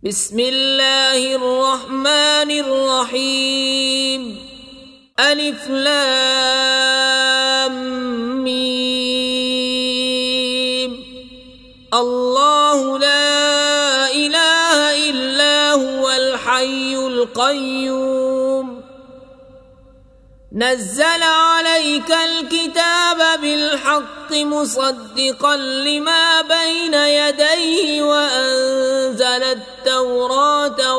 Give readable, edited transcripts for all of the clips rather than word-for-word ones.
بسم الله الرحمن الرحيم. ألف لام ميم. الله لا إله إلا هو الحي القيوم. نزل عليك الكتاب بالحق مصدقا لما بين يديه وأنزل التوراة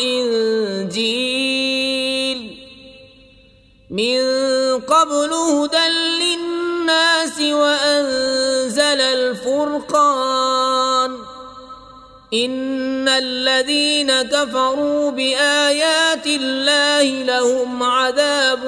والإنجيل من قبل هدى للناس وأنزل الفرقان. إن الذين كفروا بآيات الله لهم عذاب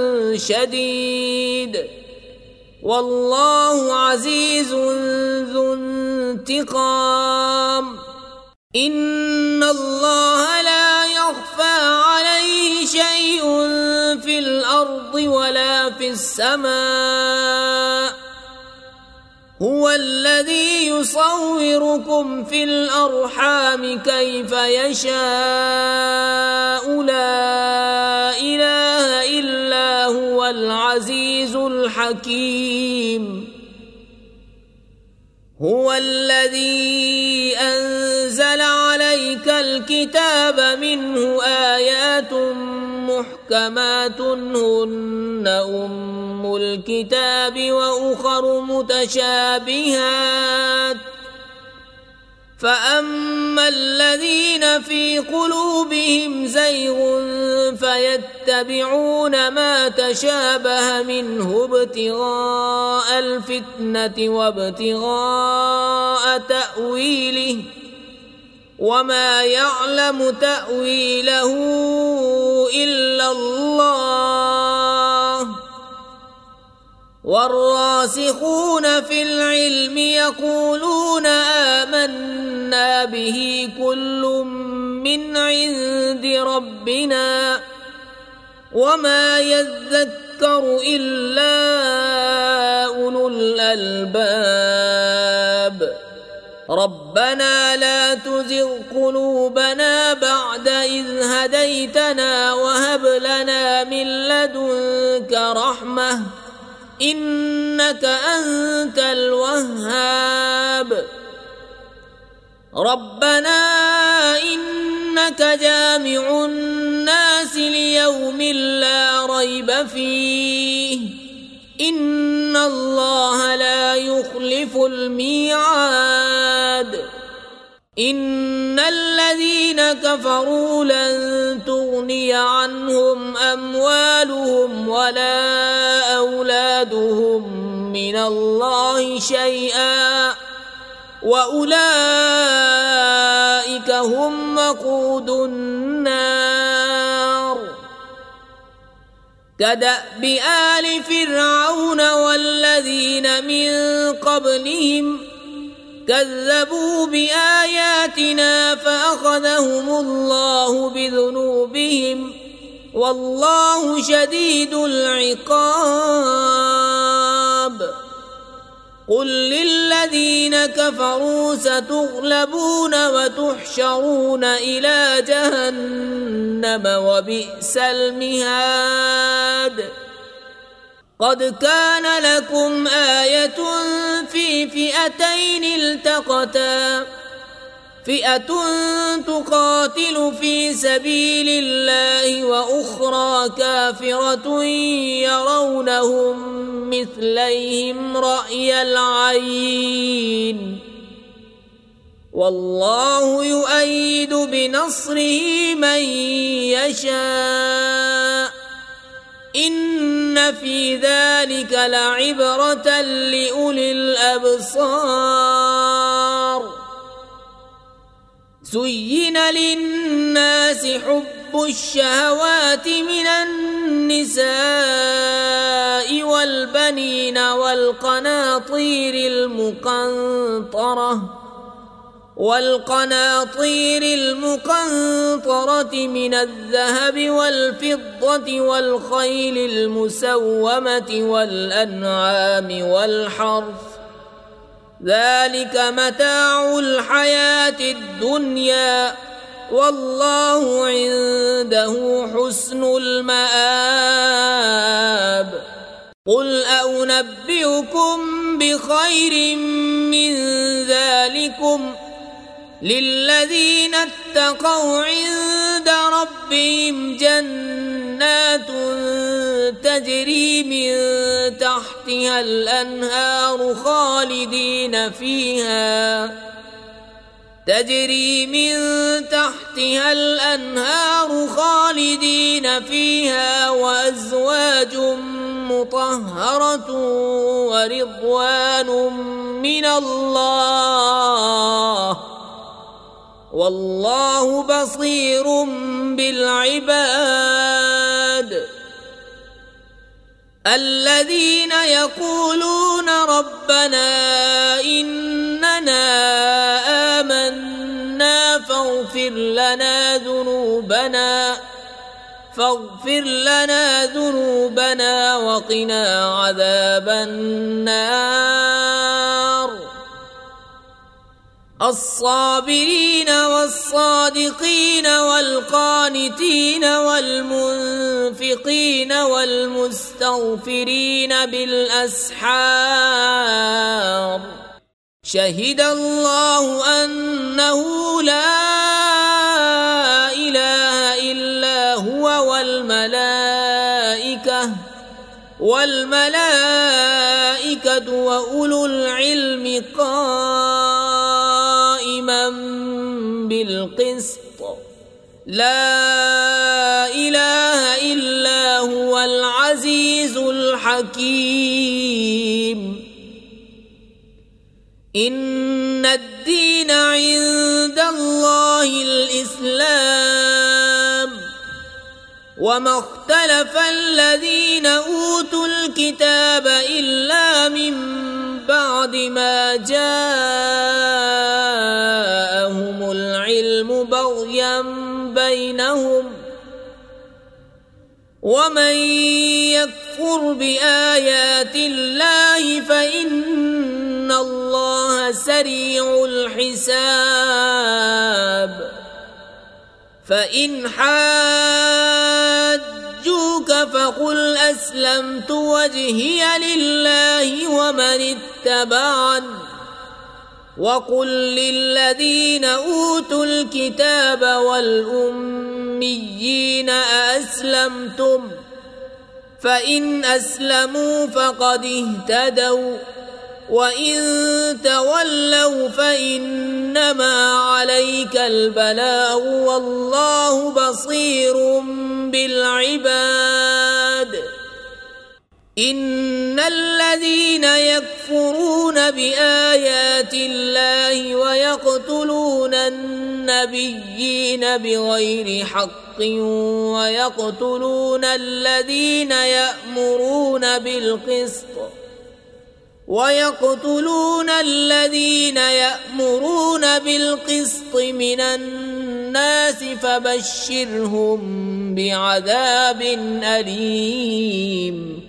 شديد والله عزيز ذو انتقام. إن الله لا يخفى عليه شيء في الأرض ولا في السماء. هو الذي يصوركم في الأرحام كيف يشاء. لا إله إلا هو العزيز الحكيم. هو الذي أنزل عليك الكتاب منه آيات محكمات هن أم الكتاب وأخر متشابهات. فأما الذين في قلوبهم زيغ فيتبعون ما تشابه منه ابتغاء الفتنة وابتغاء تأويله وما يعلم تأويله إلا الله. والراسخون في العلم يقولون آمنا به كل من عند ربنا وما يذكر إلا أولو الألباب. ربنا لا تزغ قلوبنا بعد إذ هديتنا وهب لنا من لدنك رحمة إنك أنت الوهاب. ربنا إنك جامع الناس ليوم لا ريب فيه إن الله لا يخلف الميعاد. إن الذين كفروا لن تغني عنهم أموالهم ولا أولادهم من الله شيئا وأولئك هم وقود النار. كدأب آل فرعون والذين من قبلهم كذبوا بآياتنا فأخذهم الله بذنوبهم والله شديد العقاب. قل للذين كفروا ستغلبون وتحشرون إلى جهنم وبئس المهاد. قد كان لكم آية في فئتين التقتا فئة تقاتل في سبيل الله وأخرى كافرة يرونهم مثليهم رأي العين والله يؤيد بنصره من يشاء. إن في ذلك لعبرة لأولي الأبصار. زين للناس حب الشهوات من النساء والبنين والقناطير المقنطرة من الذهب والفضة والخيل المسومة والأنعام والحرث ذلك متاع الحياة الدنيا والله عنده حسن المآب. قل أنبئكم بخير من ذلكم للذين اتقوا عند ربهم جنات تجري من تحتها الأنهار خالدين فيها وأزواج مطهرة ورضوان من الله والله بصير بالعباد. الذين يقولون ربنا إننا آمنا فاغفر لنا ذنوبنا وقنا عذاب النار. الصابرين والصادقين والقانتين والمنفقين والمستغفرين بالأسحار. شهد الله أنه لا إله إلا هو والملائكة وأولو العلم قائما بالقسط. لا إله إلا هو العزيز الحكيم. إن الدين عند الله الإسلام وما اختلف الذين أوتوا الكتاب إلا من بعد ما جاءهم العلم بغيا بينهم ومن يكفر بآيات الله فإن الله سريع الحساب. فإن حاجوك فقل أسلمت وجهي لله ومن اتبعني وقل للذين أوتوا الكتاب والأميين أأسلمتم فإن أسلموا فقد اهتدوا وإن تولوا فإنما عليك البلاغ والله بصير بالعباد. إن الذين يكفرون بآيات الله ويقتلون النبيين بغير حق ويقتلون الذين يأمرون بالقسط من الناس فبشرهم بعذاب أليم.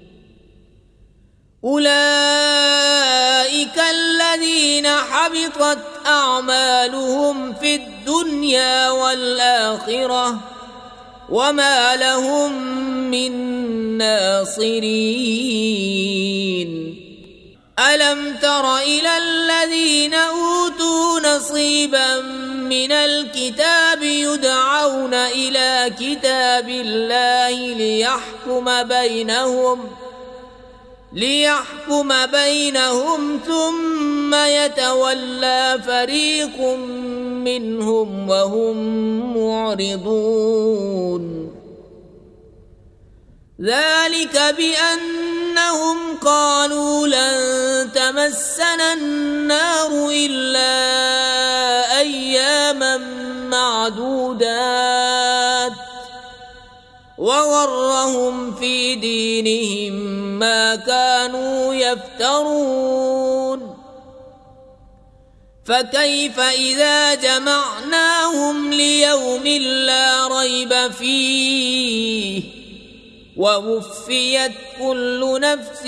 أولئك الذين حبطت أعمالهم في الدنيا والآخرة وما لهم من ناصرين. ألم تر إلى الذين أوتوا نصيبا من الكتاب يدعون إلى كتاب الله ليحكم بينهم ثم يتولى فريق منهم وهم معرضون. ذلك بأنهم قالوا لن تمسنا النار إلا أياما معدودات وغرهم في دينهم ما كانوا يفترون. فكيف إذا جمعناهم ليوم لا ريب فيه ووفيت كل نفس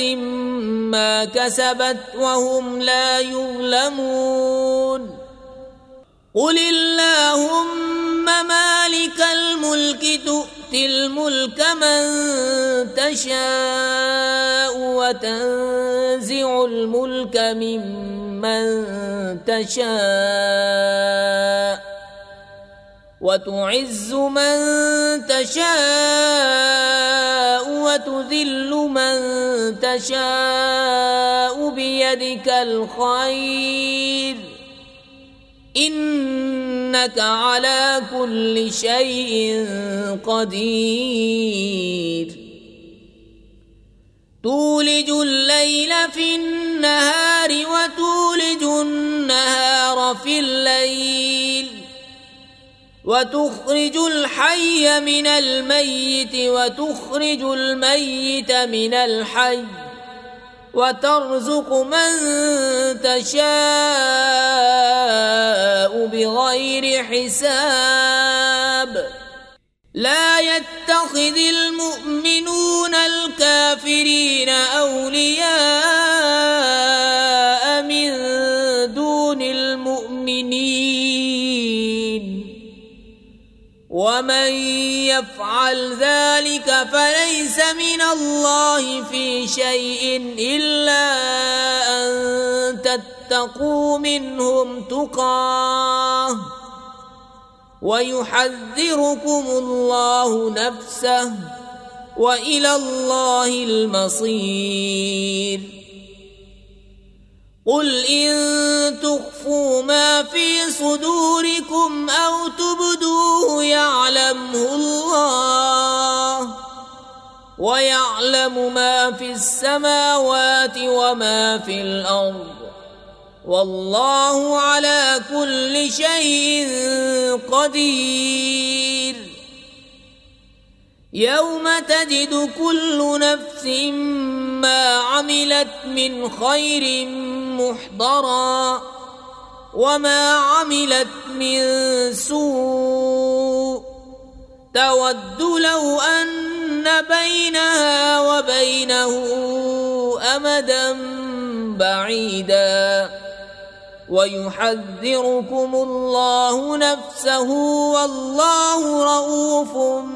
ما كسبت وهم لا يظلمون. قل اللهم مالك الملك تؤتي الملك من تشاء وتنزع الملك ممن تشاء وتعز من تشاء وتذل من تشاء بيدك الخير إنك على كل شيء قدير تولج الليل في النهار وتولج النهار في الليل وتخرج الحي من الميت وتخرج الميت من الحي وترزق من تشاء بغير حساب لا يتخذ المؤمنون الكافرين أولياء من دون المؤمنين ومن يفعل ذلك فليس من الله في شيء إلا أن تتقوا منهم تقاه ويحذركم الله نفسه وإلى الله المصير قل إن تخفوا ما في صدوركم أو تبدوه يعلمه الله ويعلم ما في السماوات وما في الأرض والله على كل شيء قدير يوم تجد كل نفس ما عملت من خير محضرا وما عملت من سوء تود لو أن بينها وبينه أمدا بعيدا ويحذركم الله نفسه والله رؤوف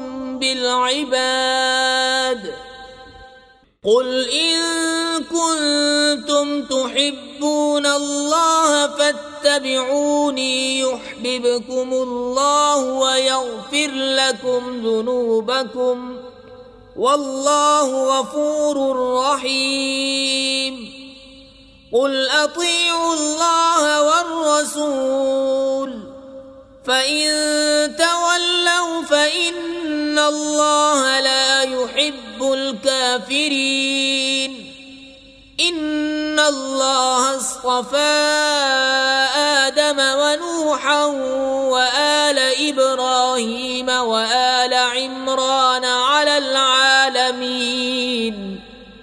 بالعباد قل إن كنتم تحبون الله فاتبعوني يحببكم الله ويغفر لكم ذنوبكم والله غفور رحيم قل أطيعوا الله والرسول فإن تولوا فإن الله لا يحب الكافرين إن الله اصطفى آدم ونوحا وآل إبراهيم وآل عمران على العالمين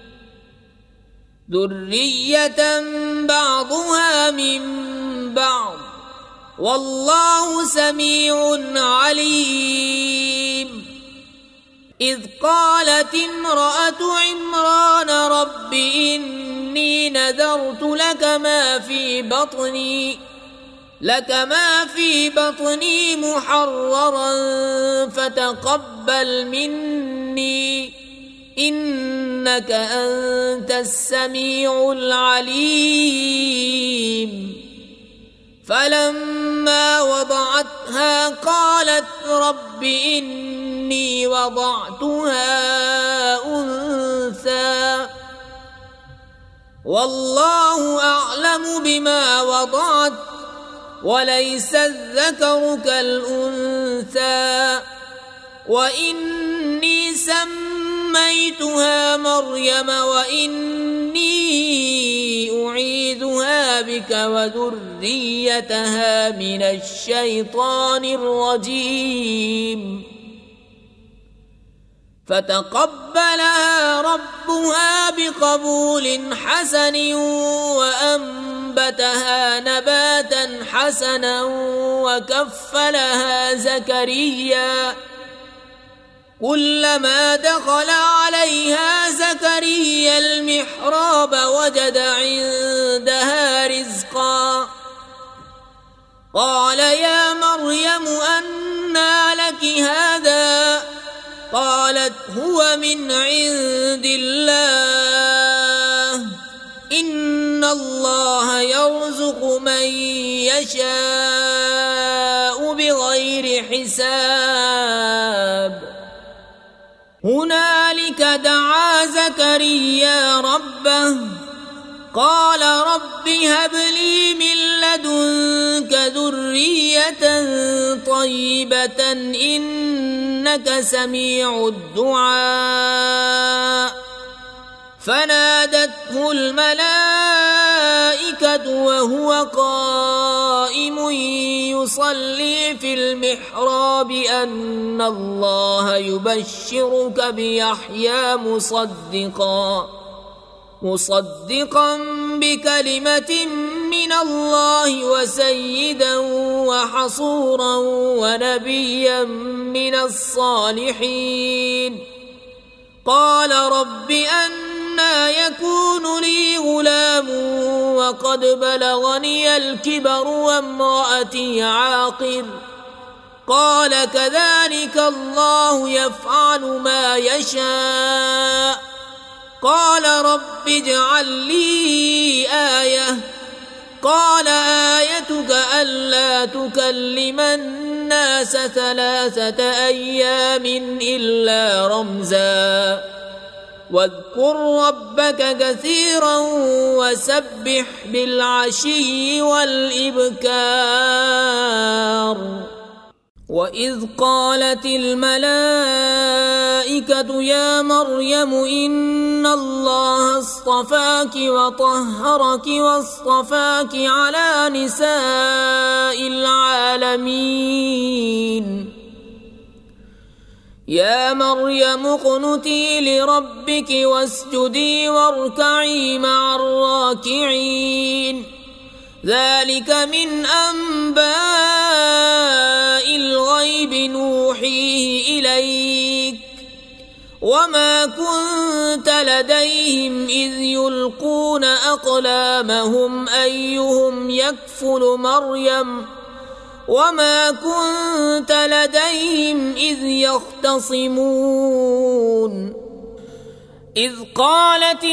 ذرية بعضها من بعض والله سميع عليم إذ قالت امرأة عمران رب إني نذرت لك ما في بطني محررا فتقبل مني إنك أنت السميع العليم فلما وضعتها قالت رب إني وضعتها أنثى والله أعلم بما وضعت وليس الذكر كالأنثى وإني سميتها مريم وإني أعيذها بك وذريتها من الشيطان الرجيم فتقبلها ربها بقبول حسن وأنبتها نباتا حسنا وكفلها زكريا كلما دخل عليها زكريا المحراب وجد عندها رزقا قال يا مريم أنى لك هذا؟ قالت هو من عند الله إن الله يرزق من يشاء بغير حساب. هنالك دعا زكريا ربه قال رب هب لي من لدنك ذرية طيبة إنك سميع الدعاء. فنادته الملائكة وهو قائم يصلي في المحراب أن الله يبشرك بيحيى مصدقا بكلمة من الله وسيدا وحصورا ونبيا من الصالحين. قال رب أنى يكون لي غلام وقد بلغني الكبر وامرأتي عاقر؟ قال كذلك الله يفعل ما يشاء. قال رب اجعل لي آية. قال آيتك ألا تكلم الناس 3 أيام إلا رمزا واذكر ربك كثيرا وسبح بالعشي والإبكار. وإذ قالت الملائكة يا مريم إن الله اصطفاك وطهرك واصطفاك على نساء العالمين. يا مريم اقنتي لربك واسجدي واركعي مع الراكعين. ذلك من أنباء الغيب نوحيه إليك وما كنت لديهم إذ يلقون أقلامهم أيهم يكفل مريم وما كنت لديهم إذ يختصمون. إذ قالت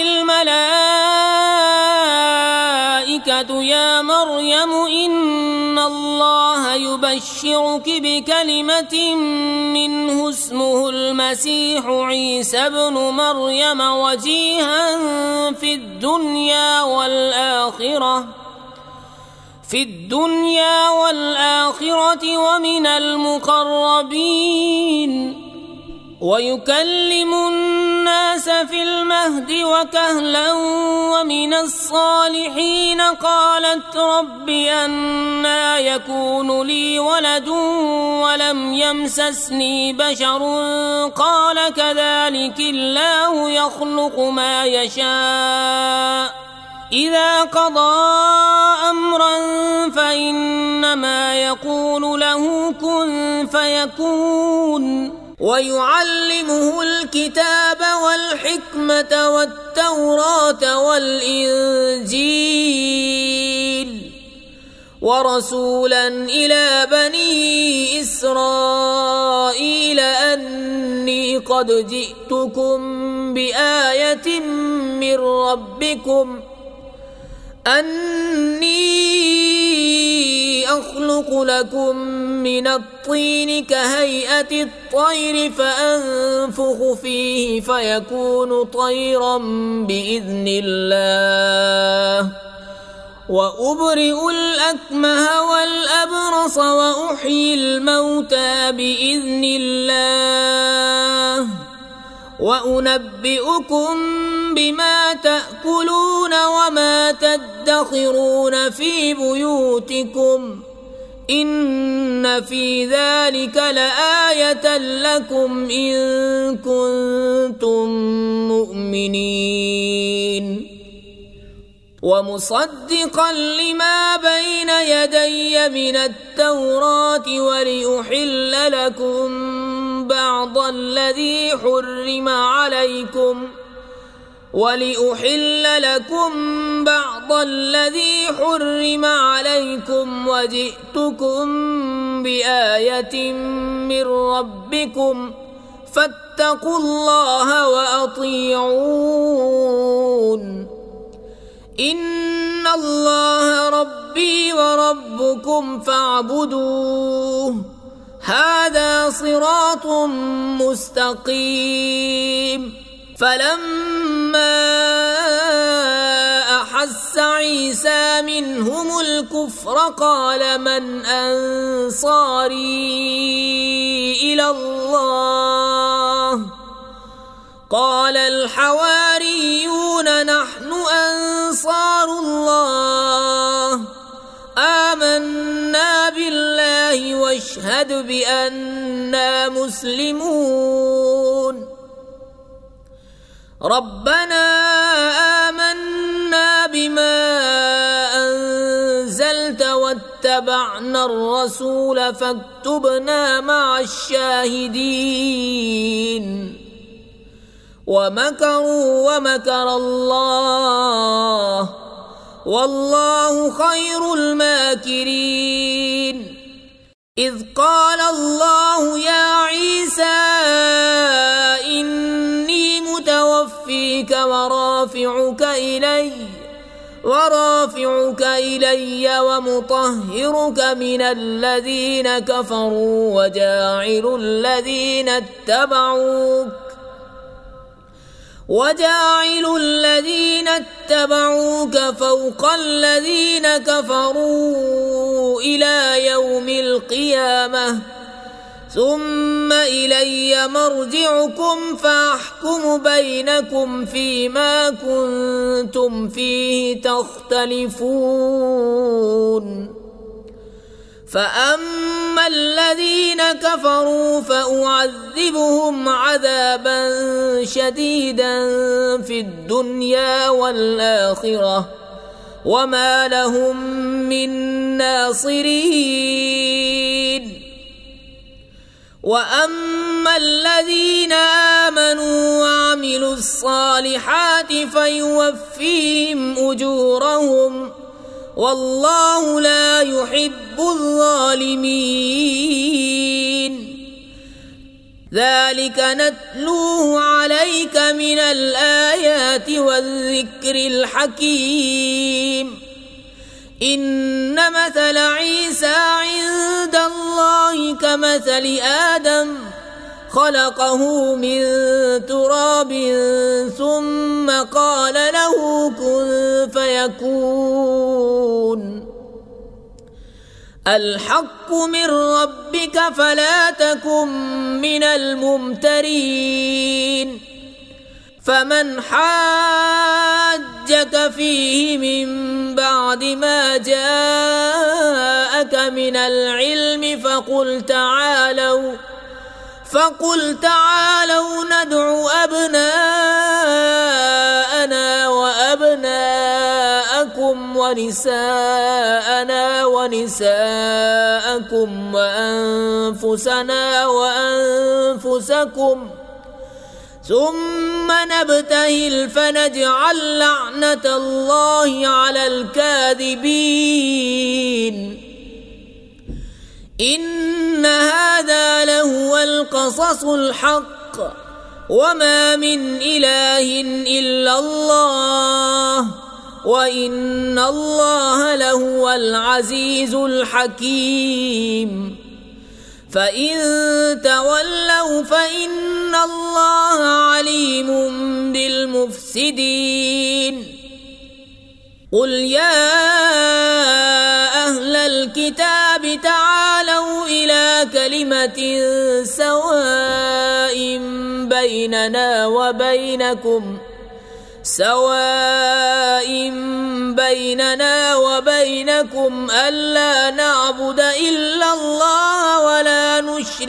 الملائكة يا مريم إن الله يبشرك بكلمة منه اسمه المسيح عيسى ابن مريم وجيها في الدنيا والآخرة ومن المقربين ويكلم الناس في المهد وكهلا ومن الصالحين. قالت رب أنى يكون لي ولد ولم يمسسني بشر؟ قال كذلك الله يخلق ما يشاء إذا قضى أمرا فإنما يقول له كن فيكون. ويعلمه الكتاب والحكمة والتوراة والإنجيل ورسولا إلى بني إسرائيل أني قد جئتكم بآية من ربكم أني أخلق لكم من الطين كهيئة الطير فأنفخ فيه فيكون طيرا بإذن الله وأبرئ الأكمه والأبرص وأحيي الموتى بإذن الله وأنبئكم بما تأكلون وما تدخرون في بيوتكم إن في ذلك لآية لكم إن كنتم مؤمنين. ومصدقا لما بين يدي من التوراة ولأحل لكم بعض الذي حرم عليكم ولأحل لكم بعض الذي حرم عليكم وجئتكم بآية من ربكم فاتقوا الله وأطيعون إن الله ربي وربكم فاعبدوه هذا صراط مستقيم. فلما أحس عيسى منهم الكفر قال من أنصاري إلى الله قال الحواريون نحن أنصار الله آمنا بالله واشهد بأننا مسلمون. ربنا آمنا بما أنزلت واتبعنا الرسول فاكتبنا مع الشاهدين. ومكروا ومكر الله والله خير الماكرين. إذ قال الله يا عيسى إني متوفيك ورافعك إلي ومطهرك من الذين كفروا وجاعل الذين اتبعوك فوق الذين كفروا إلى يوم القيامة ثم إلي مرجعكم فأحكم بينكم فيما كنتم فيه تختلفون. فأما الذين كفروا فأعذبهم عذابا شديدا في الدنيا والآخرة وما لهم من ناصرين. وأما الذين آمنوا وعملوا الصالحات فيوفيهم أجورهم والله لا يحب الظالمين. ذلك نتلوه عليك من الآيات والذكر الحكيم. إن مثل عيسى عند الله كمثل آدم خلقه من تراب ثم قال له كن فيكون. الحق من ربك فلا تكن من الممترين. فمن حاجك فيه من بعد ما جاءك من العلم فقل تعالوا ندع أبناءنا وأبناءكم ونساءنا ونساءكم وأنفسنا وأنفسكم ثم نبتهل فنجعل لعنة الله على الكاذبين. إن هذا لهو القصص الحق وما من إله إلا الله وإن الله لهو العزيز الحكيم. فإن تولوا فإن الله عليم بالمفسدين. قل يا أهل الكتاب تعالوا إلى كلمة سواء بيننا وبينكم ألا نعبد إلا الله ولا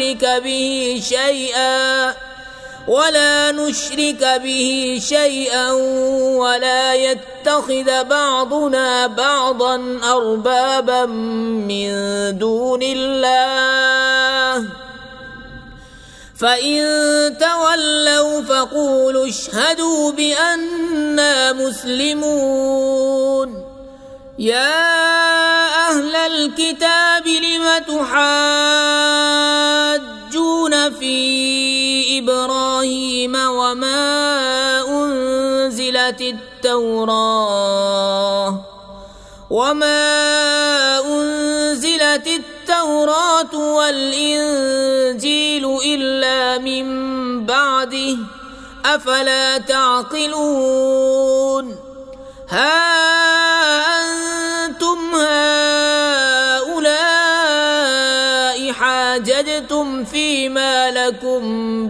نشرك به شيئا ولا يتخذ بعضنا بعضا أربابا من دون الله فإن تولوا فقولوا اشهدوا بأننا مسلمون. يا أهل الكتاب لم تحاجون في إبراهيم وما أنزلت التوراة والإنجيل إلا من بعده أفلا تعقلون. ها أنتم هؤلاء حاججتم فيما لكم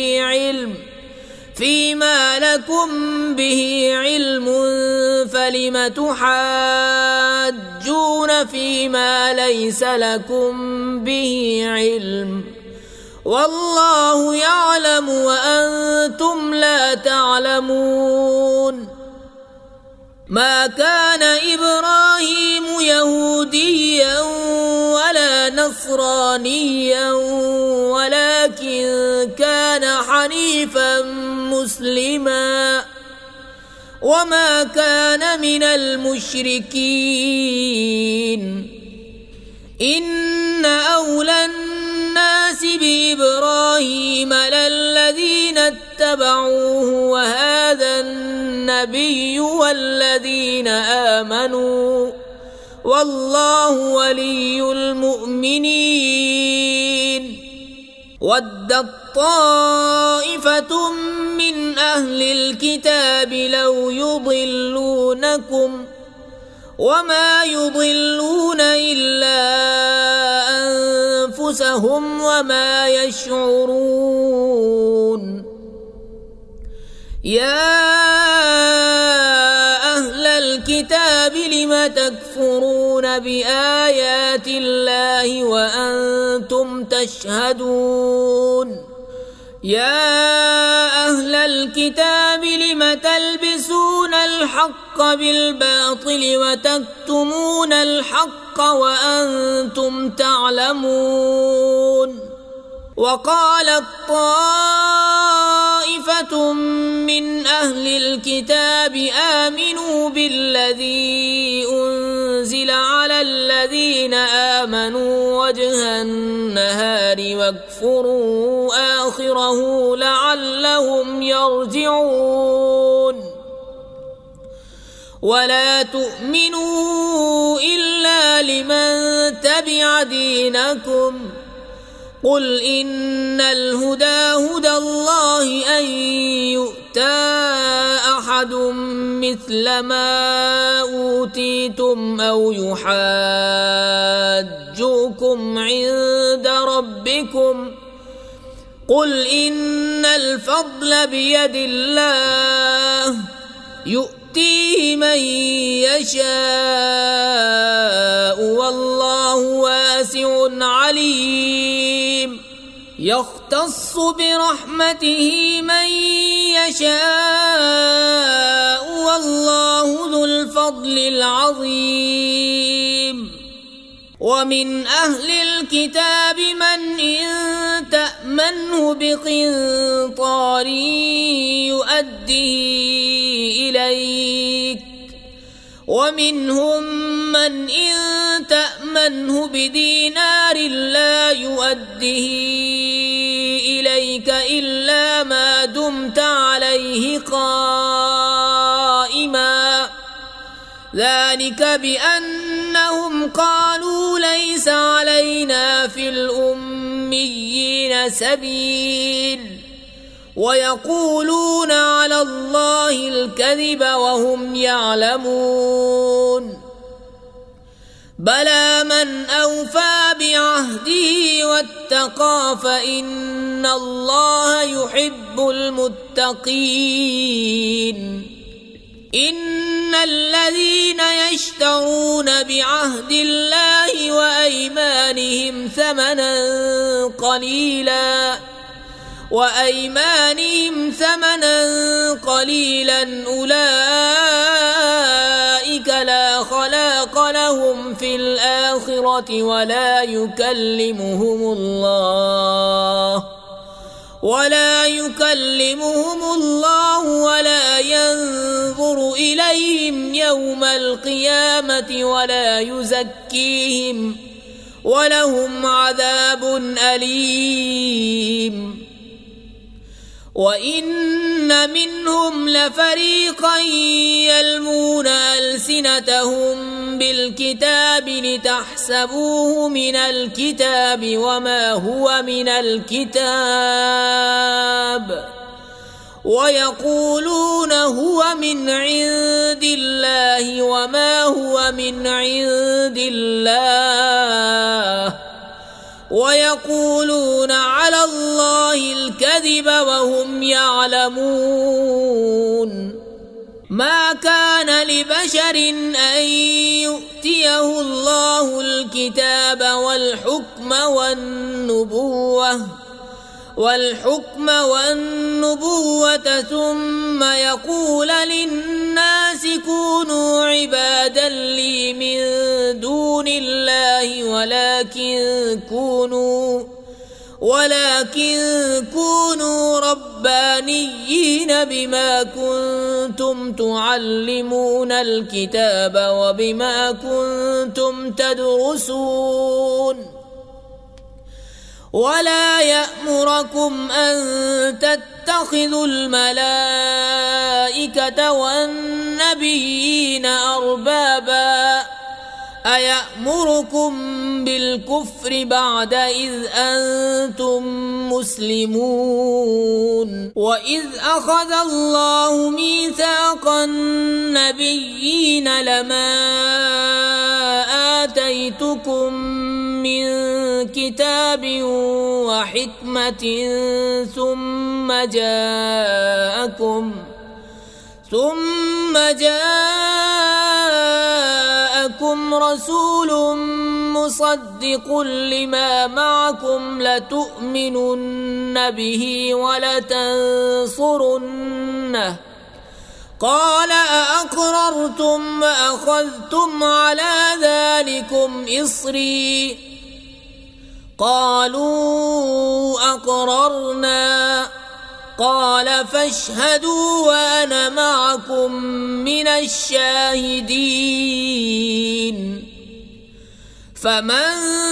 به علم فلم تحاجون فيما ليس لكم به علم والله يعلم وأنتم لا تعلمون. ما كان إبراهيم يهوديا ولا نصرانيا ولكن كان حنيفا مسلما وما كان من المشركين. إن أولى الناس بإبراهيم للذين اتبعوه وهذا النبي والذين آمنوا والله ولي المؤمنين. ودت طائفة من أهل الكتاب لو يضلونكم وما يضلون إلا أنفسهم وما يشعرون. يا أهل الكتاب لم تكفرون بآيات الله وأنتم تشهدون. يا أهل الكتاب لم تلبسون الحق بالباطل وتكتمون الحق وأنتم تعلمون. وقالت طائفة من أهل الكتاب آمنوا بالذي أنزل على الذين آمنوا وجه النهار واكفروا آخره لعلهم يرجعون. ولا تؤمنوا إلا لمن تبع دينكم قل إن الهدى هدى الله أن يؤتى أحد مثل ما أوتيتم أو يحاجوكم عند ربكم قل إن الفضل بيد الله يؤتيه من يشاء والله واسع عليم. يختص برحمته من يشاء والله ذو الفضل العظيم. ومن أهل الكتاب من إن تأمنه بقنطار يؤديه إليك ومنهم من إن تأمنه بدينار لا يؤديه إليك إلا ما دمت عليه قائما ذلك بأنهم قالوا ليس علينا في الأميين سبيل ويقولون على الله الكذب وهم يعلمون. بلى من أوفى بعهده واتقى فإن الله يحب المتقين. إن الذين يشترون بعهد الله وأيمانهم ثمنا قليلا أولئك لا خلاق لهم في الآخرة ولا ولا يكلمهم الله ولا ينظر إليهم يوم القيامة ولا يزكيهم ولهم عذاب أليم. وإن منهم لفريقا يلمون ألسنتهم بالكتاب لتحسبوه من الكتاب وما هو من الكتاب ويقولون هو من عند الله وما هو من عند الله ويقولون على الله الكذب وهم يعلمون. ما كان لبشر أن يؤتيه الله الكتاب والحكم والنبوة ثم يقول للناس كونوا عبادا لي من دون الله ولكن كونوا ربانيين بما كنتم تعلمون الكتاب وبما كنتم تدرسون. ولا يأمركم أن تتخذوا الملائكة والنبيين أربابا أيأمركم بالكفر بعد إذ أنتم مسلمون. وإذ أخذ الله ميثاق النبيين لما آتيتكم من كتاب وحكمة ثم جاءكم رسول مصدق لما معكم لتؤمنن به ولتنصرنه قال أأقررتم وأخذتم على ذلكم إصري قالوا أقررنا قال فاشهدوا وأنا معكم من الشاهدين. فمن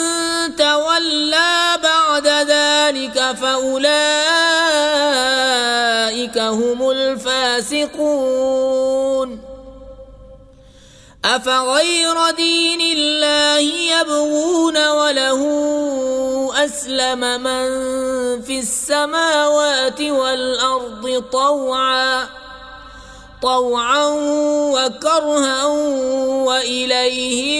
تولى بعد ذلك فأولئك هم الفاسقون. أفغير دين الله يبغون وله أسلم من في السماوات والأرض طوعا وكرها وإليه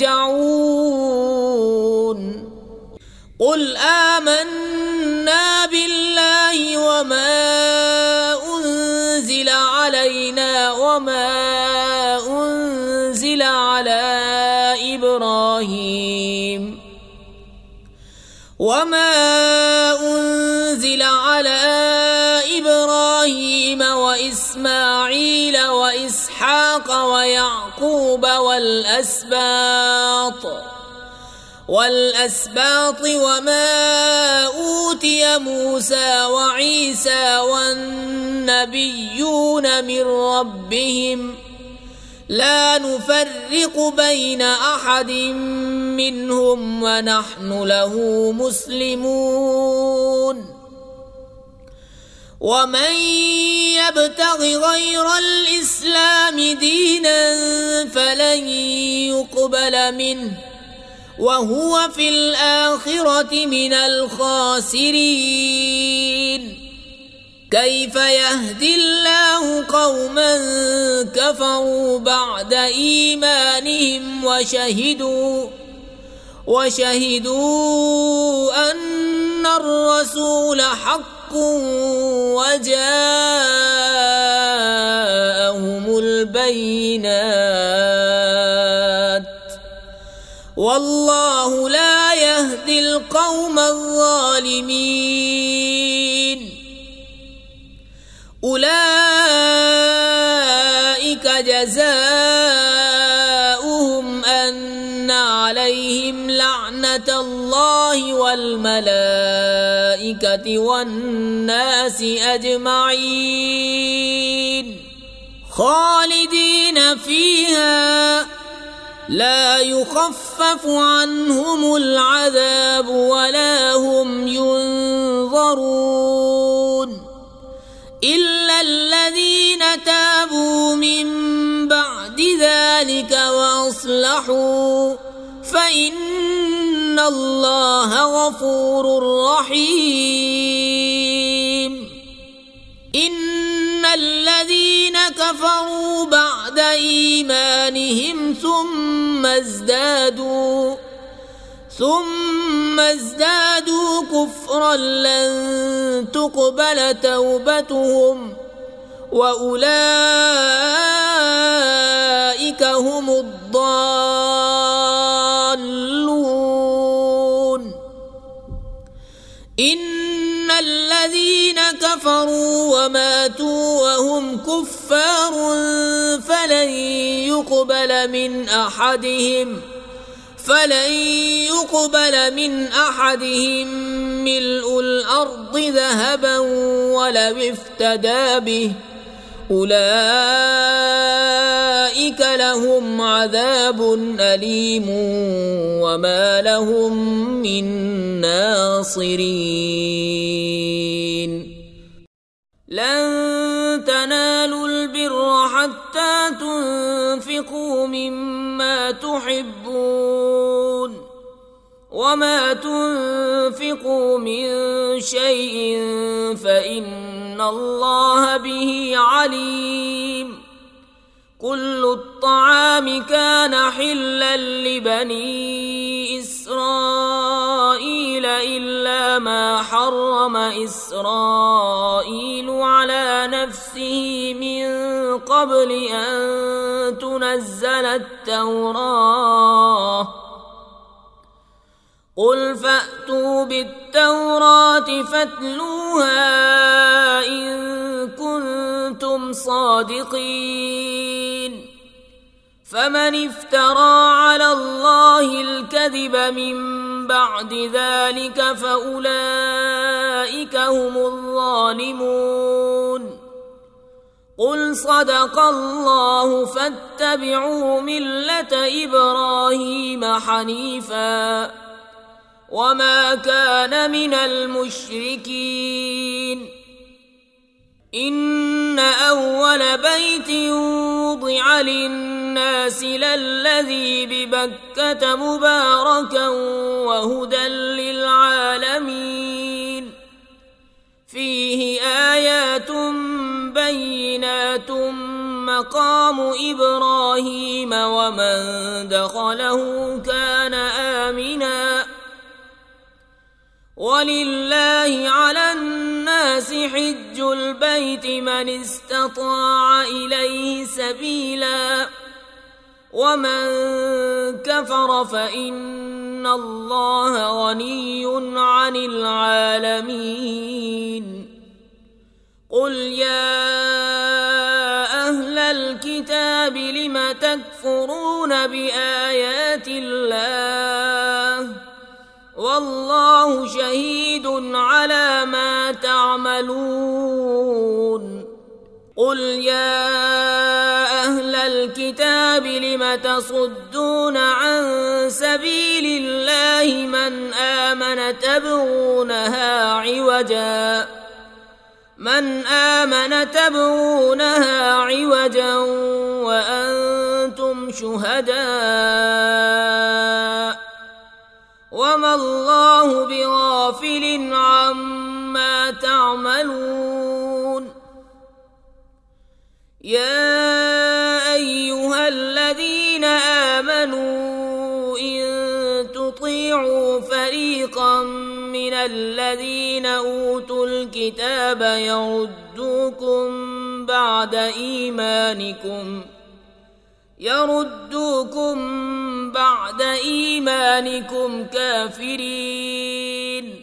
يرجعون. قل آمنا بالله وما أنزل علينا وما أنزل على إبراهيم وإسماعيل وإسحاق ويعقوب والأسباط وما أوتي موسى وعيسى والنبيون من ربهم لا نفرق بين أحد منهم ونحن له مسلمون. ومن يبتغ غير الإسلام دينا فلن يقبل منه وهو في الآخرة من الخاسرين. كيف يهدي الله قوما كفروا بعد إيمانهم وشهدوا أن الرسول حق وجاءهم البينات والله لا يهدي القوم الظالمين. أولئك جزاؤهم أن عليهم لعنة الله والملائكة والملائكة والناس أجمعين خالدين فيها لا يخفف عنهم العذاب ولا هم ينظرون إلا الذين تابوا من بعد ذلك وأصلحوا فإن الله غفور رحيم إن الذين كفروا بعد إيمانهم ثم ازدادوا كفرا لن تقبل توبتهم وأولئك هم الضالون إن الذين كفروا وماتوا وهم كفار فلن يقبل من أحدهم ملء الأرض ذهبا ولو افتدى به أولئك لهم عذاب أليم وما لهم من ناصرين لن تنالوا البر حتى تنفقوا مما تحبون وما تنفقوا من شيء فإن الله به عليم كل الطعام كان حلا لبني إسرائيل إلا ما حرم إسرائيل على نفسه من قبل أن تنزل التوراة قل فأتوا بالتوراة فاتلوها إن كنتم صادقين فمن افترى على الله الكذب من بعد ذلك فأولئك هم الظالمون قل صدق الله فاتبعوا ملة إبراهيم حنيفا وما كان من المشركين إن أول بيت وضع للناس للذي ببكة مباركا وهدى للعالمين فيه آيات بينات مقام إبراهيم ومن دخله كان آمنا ولله على الناس حج البيت من استطاع إليه سبيلا ومن كفر فإن الله غني عن العالمين قل يا أهل الكتاب لم تكفرون بآيات الله والله شهيد على ما تعملون قل يا أهل الكتاب لم تصدون عن سبيل الله من آمن تبغونها عوجا وأنتم شهداء وما الله بغافل عما تعملون يا أيها الذين آمنوا إن تطيعوا فريقا من الذين أوتوا الكتاب يردوكم بعد إيمانكم كافرين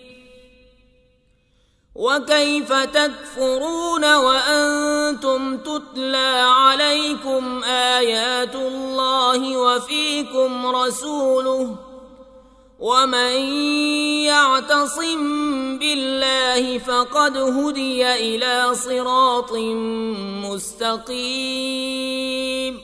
وكيف تكفرون وأنتم تتلى عليكم آيات الله ومن يعتصم بالله فقد هدي إلى صراط مستقيم.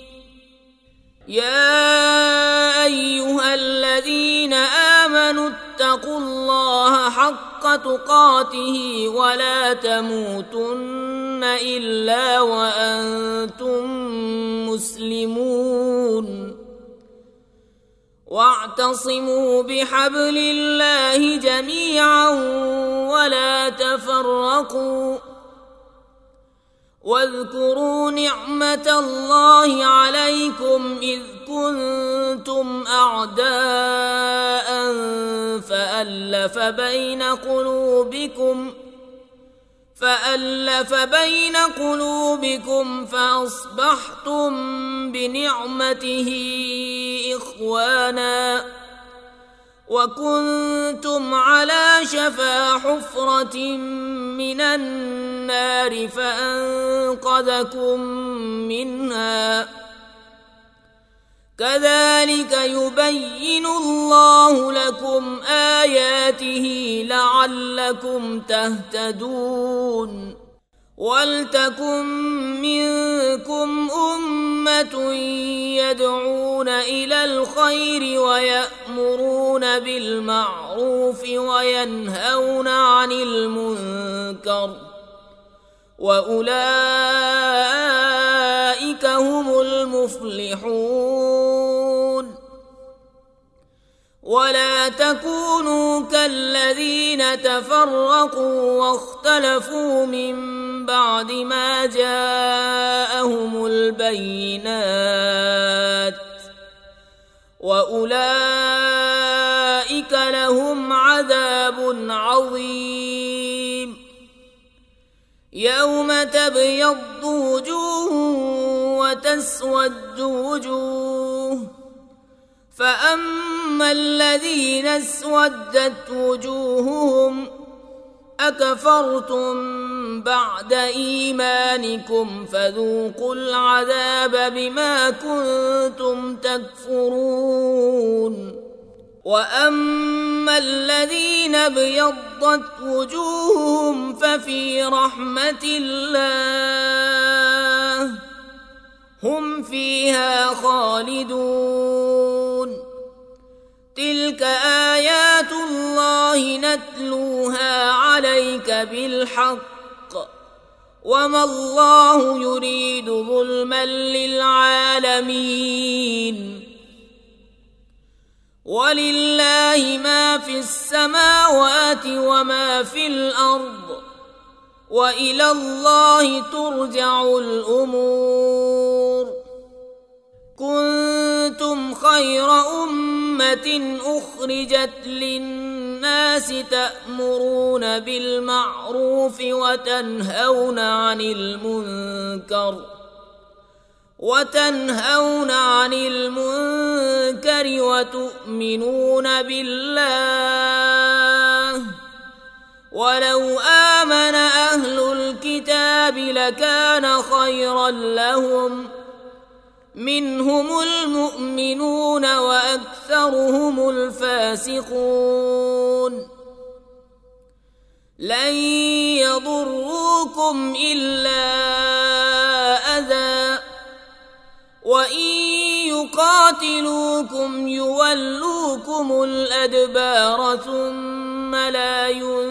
يا أيها الذين آمنوا اتقوا الله حق تقاته ولا تموتن إلا وأنتم مسلمون. واعتصموا بحبل الله جميعا ولا تفرقوا. واذكروا نعمة الله عليكم إذ كنتم أعداء فألف بين قلوبكم فأصبحتم بنعمته إخوانا وكنتم على شفا حفرة من النار فأنقذكم منها. كذلك يبين الله لكم آياته لعلكم تهتدون. ولتكن منكم أمة يدعون إلى الخير ويأمرون بالمعروف وينهون عن المنكر وأولئك هم المفلحون. ولا تكونوا كالذين تفرقوا واختلفوا من بعد ما جاءهم البينات وأولئك لهم عذاب عظيم. يوم تبيض وجوه وتسود وجوه فأما الذين اسودت وجوههم أكفرتم بعد إيمانكم فذوقوا العذاب بما كنتم تكفرون. وأما الذين ابيضت وجوههم ففي رحمة الله هم فيها خالدون. تلك آيات الله نتلوها عليك بالحق وما الله يريد ظلما للعالمين. ولله ما في السماوات وما في الأرض وإلى الله ترجع الأمور. كنتم خير أمة أخرجت للناس تأمرون بالمعروف وتنهون عن المنكر وتؤمنون بالله. ولو آمن أهل الكتاب لكان خيرا لهم منهم المؤمنون وأكثرهم الفاسقون. لن يضروكم إلا أذى وإن يقاتلوكم يولوكم الأدبار ثم لا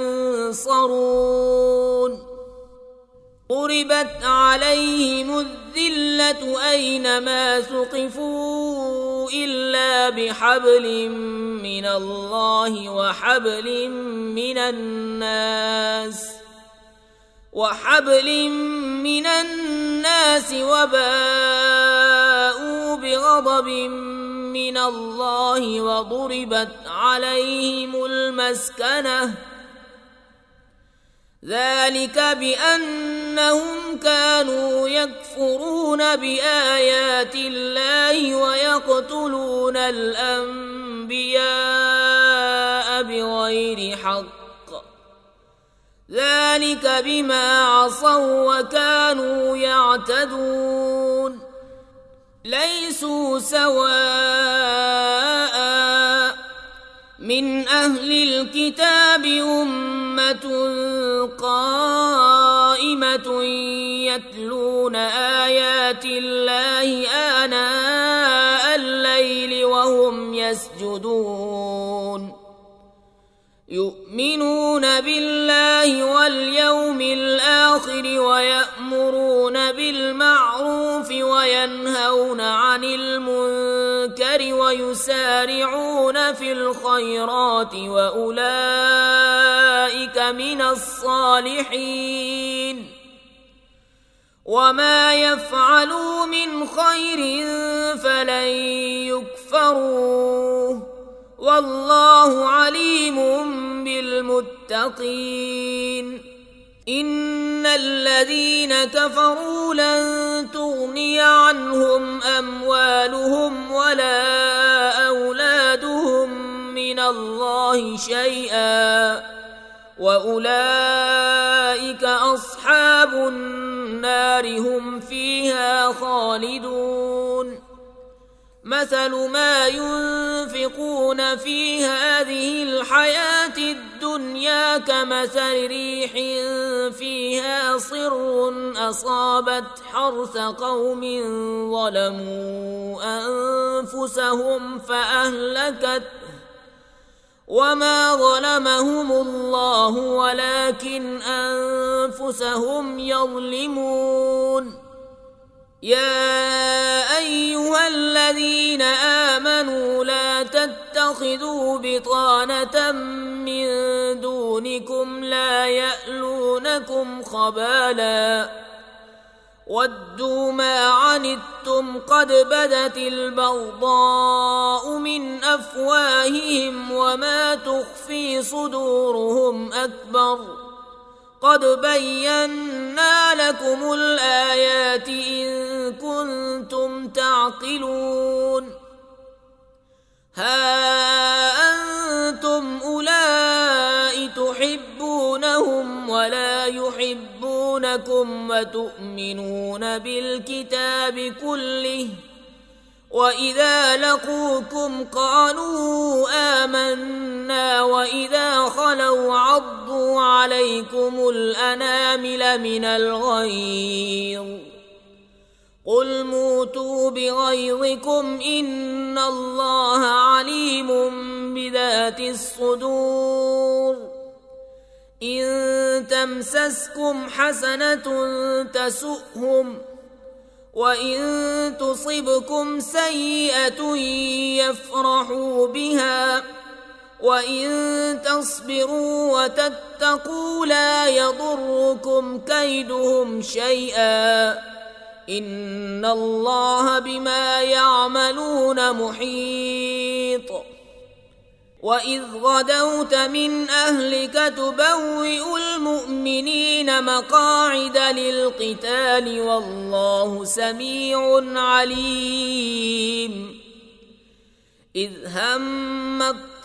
ينصرون. ضربت عليهم الذلة أينما ثقفوا إلا بحبل من الله وحبل من الناس وباءوا بغضب من الله وضربت عليهم المسكنة ذلك بأنهم كانوا يكفرون بآيات الله ويقتلون الأنبياء بغير حق ذلك بما عصوا وكانوا يعتدون. ليسوا سواء من أهل الكتاب أمة قائمة يتلون آيات الله آناء الليل وهم يسجدون يؤمنون بالله واليوم الآخر ويأمرون بالمعروف وينهون عن المنكر ويسارعون في الخيرات وأولئك من الصالحين وما يفعلوا من خير فلن يكفروه والله عليم بالمتقين إن الذين كفروا لن تغني عنهم أموالهم ولا أولادهم من الله شيئا وأولئك أصحاب النار هم فيها خالدون مثل ما ينفقون في هذه الحياة الدنيا كمثل ريح فيها صر أصابت حرث قوم ظلموا أنفسهم فأهلكته وما ظلمهم الله ولكن أنفسهم يظلمون يا أيها الذين آمنوا لا تتخذوا بطانة من دونكم لا يألونكم خبالا ودوا ما عنتم قد بدت البغضاء من أفواههم وما تخفي صدورهم أكبر قد بينا لكم الآيات إن كنتم تعقلون ها أنتم أولئك تحبونهم ولا يحبونكم وتؤمنون بالكتاب كله وإذا لقوكم قالوا آمنا وإذا خلوا عضوا عليكم الأنامل من الغيظ قل موتوا بغيظكم إن الله عليم بذات الصدور إن تمسسكم حسنة تسؤهم وإن تصبكم سيئة يفرحوا بها وإن تصبروا وتتقوا لا يضركم كيدهم شيئا إن الله بما يعملون محيط وإذ غدوت من أهلك تبوئ المؤمنين مقاعد للقتال والله سميع عليم إذ هم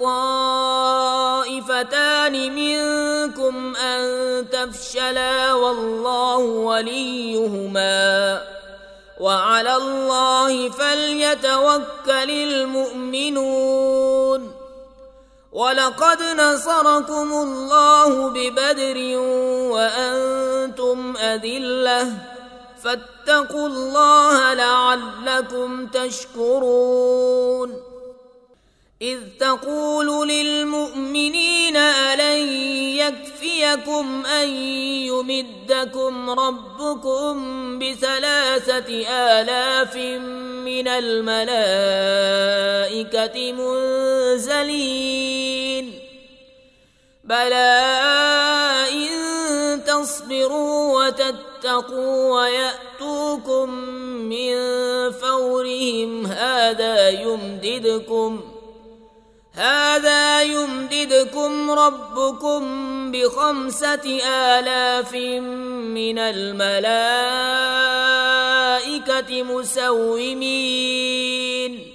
الطائفتان منكم أن تفشلا والله وليهما وعلى الله فليتوكل المؤمنون ولقد نصركم الله ببدر وأنتم أذلة فاتقوا الله لعلكم تشكرون إذ تقول للمؤمنين ألن يكفيكم أن يمدكم ربكم ب3,000 من الملائكة منزلين بلى إن تصبروا وتتقوا ويأتوكم من فورهم هذا يمددكم ربكم ب5,000 من الملائكة مسومين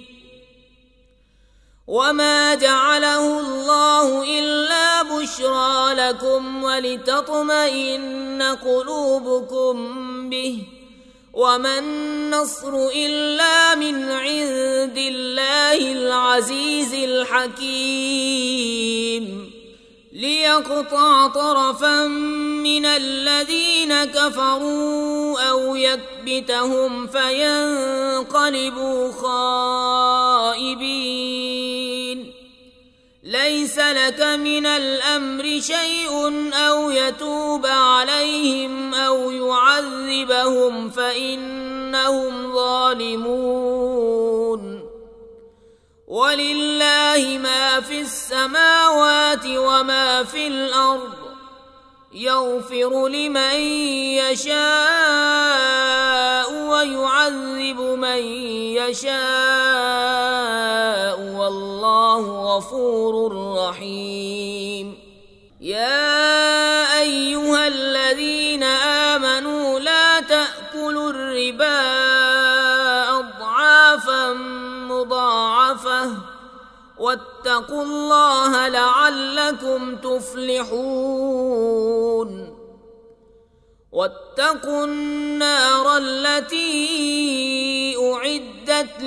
وما جعله الله إلا بشرى لكم ولتطمئن قلوبكم به وما النصر إلا من عند الله العزيز الحكيم ليقطع طرفا من الذين كفروا أو يكبتهم فينقلبوا خائبين ليس لك من الأمر شيء أو يتوب عليهم أو يعذبهم فإنهم ظالمون ولله ما في السماوات وما في الأرض يغفر لمن يشاء ويعذب من يشاء والله غفور رحيم يا أيها الذين آمنوا لا تأكلوا الربا أضعافا مضاعفة واتقوا الله لعلكم تفلحون واتقوا النار التي أعدت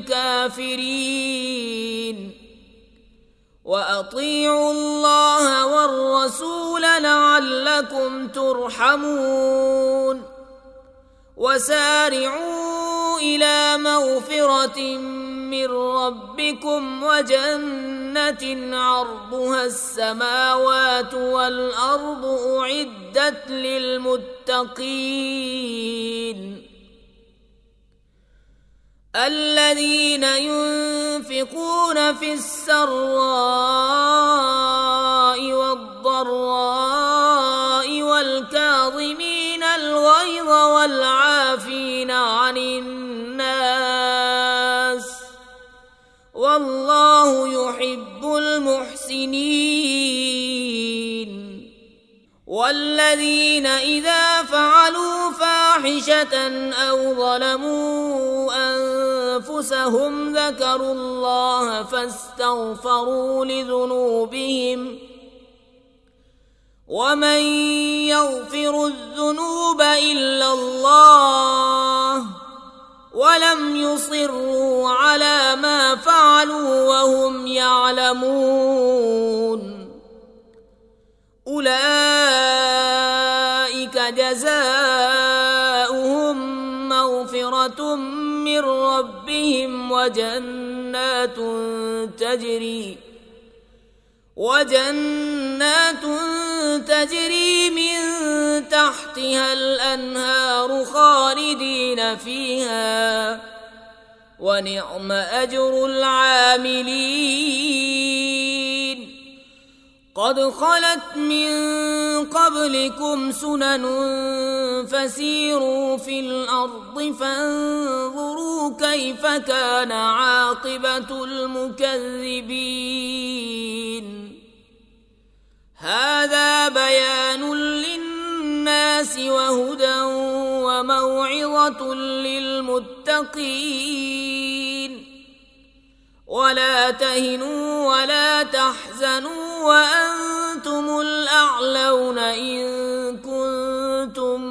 للكافرين وأطيعوا الله والرسول لعلكم ترحمون وسارعوا إلى مغفرة من ربكم وجنة عرضها السماوات والأرض أعدت للمتقين الذين ينفقون في السراء والضراء والكاظمين الغيظ والعافين عن الناس والله يحب المحسنين والذين إذا فعلوا فاحشة أو ظلموا أنفسهم ذكروا الله فاستغفروا لذنوبهم ومن يغفر الذنوب إلا الله ولم يصروا على ما فعلوا وهم يعلمون أولئك جزاؤهم مغفرة من ربهم وجنات تجري من تحتها الأنهار خالدين فيها ونعم أجر العاملين قد خلت من قبلكم سنن فسيروا في الأرض فانظروا كيف كان عاقبة المكذبين هذا بيان للناس وهدى وموعظة للمتقين ولا تهنوا ولا تحزنوا وأنتم الأعلون إن كنتم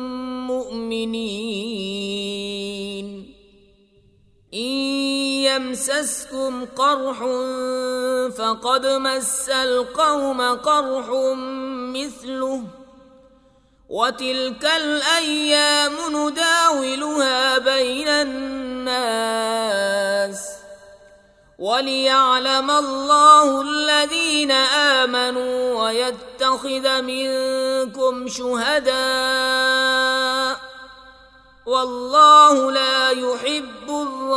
مؤمنين إن يمسسكم قرح فقد مس القوم قرح مثله وتلك الأيام نداولها بين الناس وليعلم الله الذين آمنوا ويتخذ منكم شهداء والله لا يحب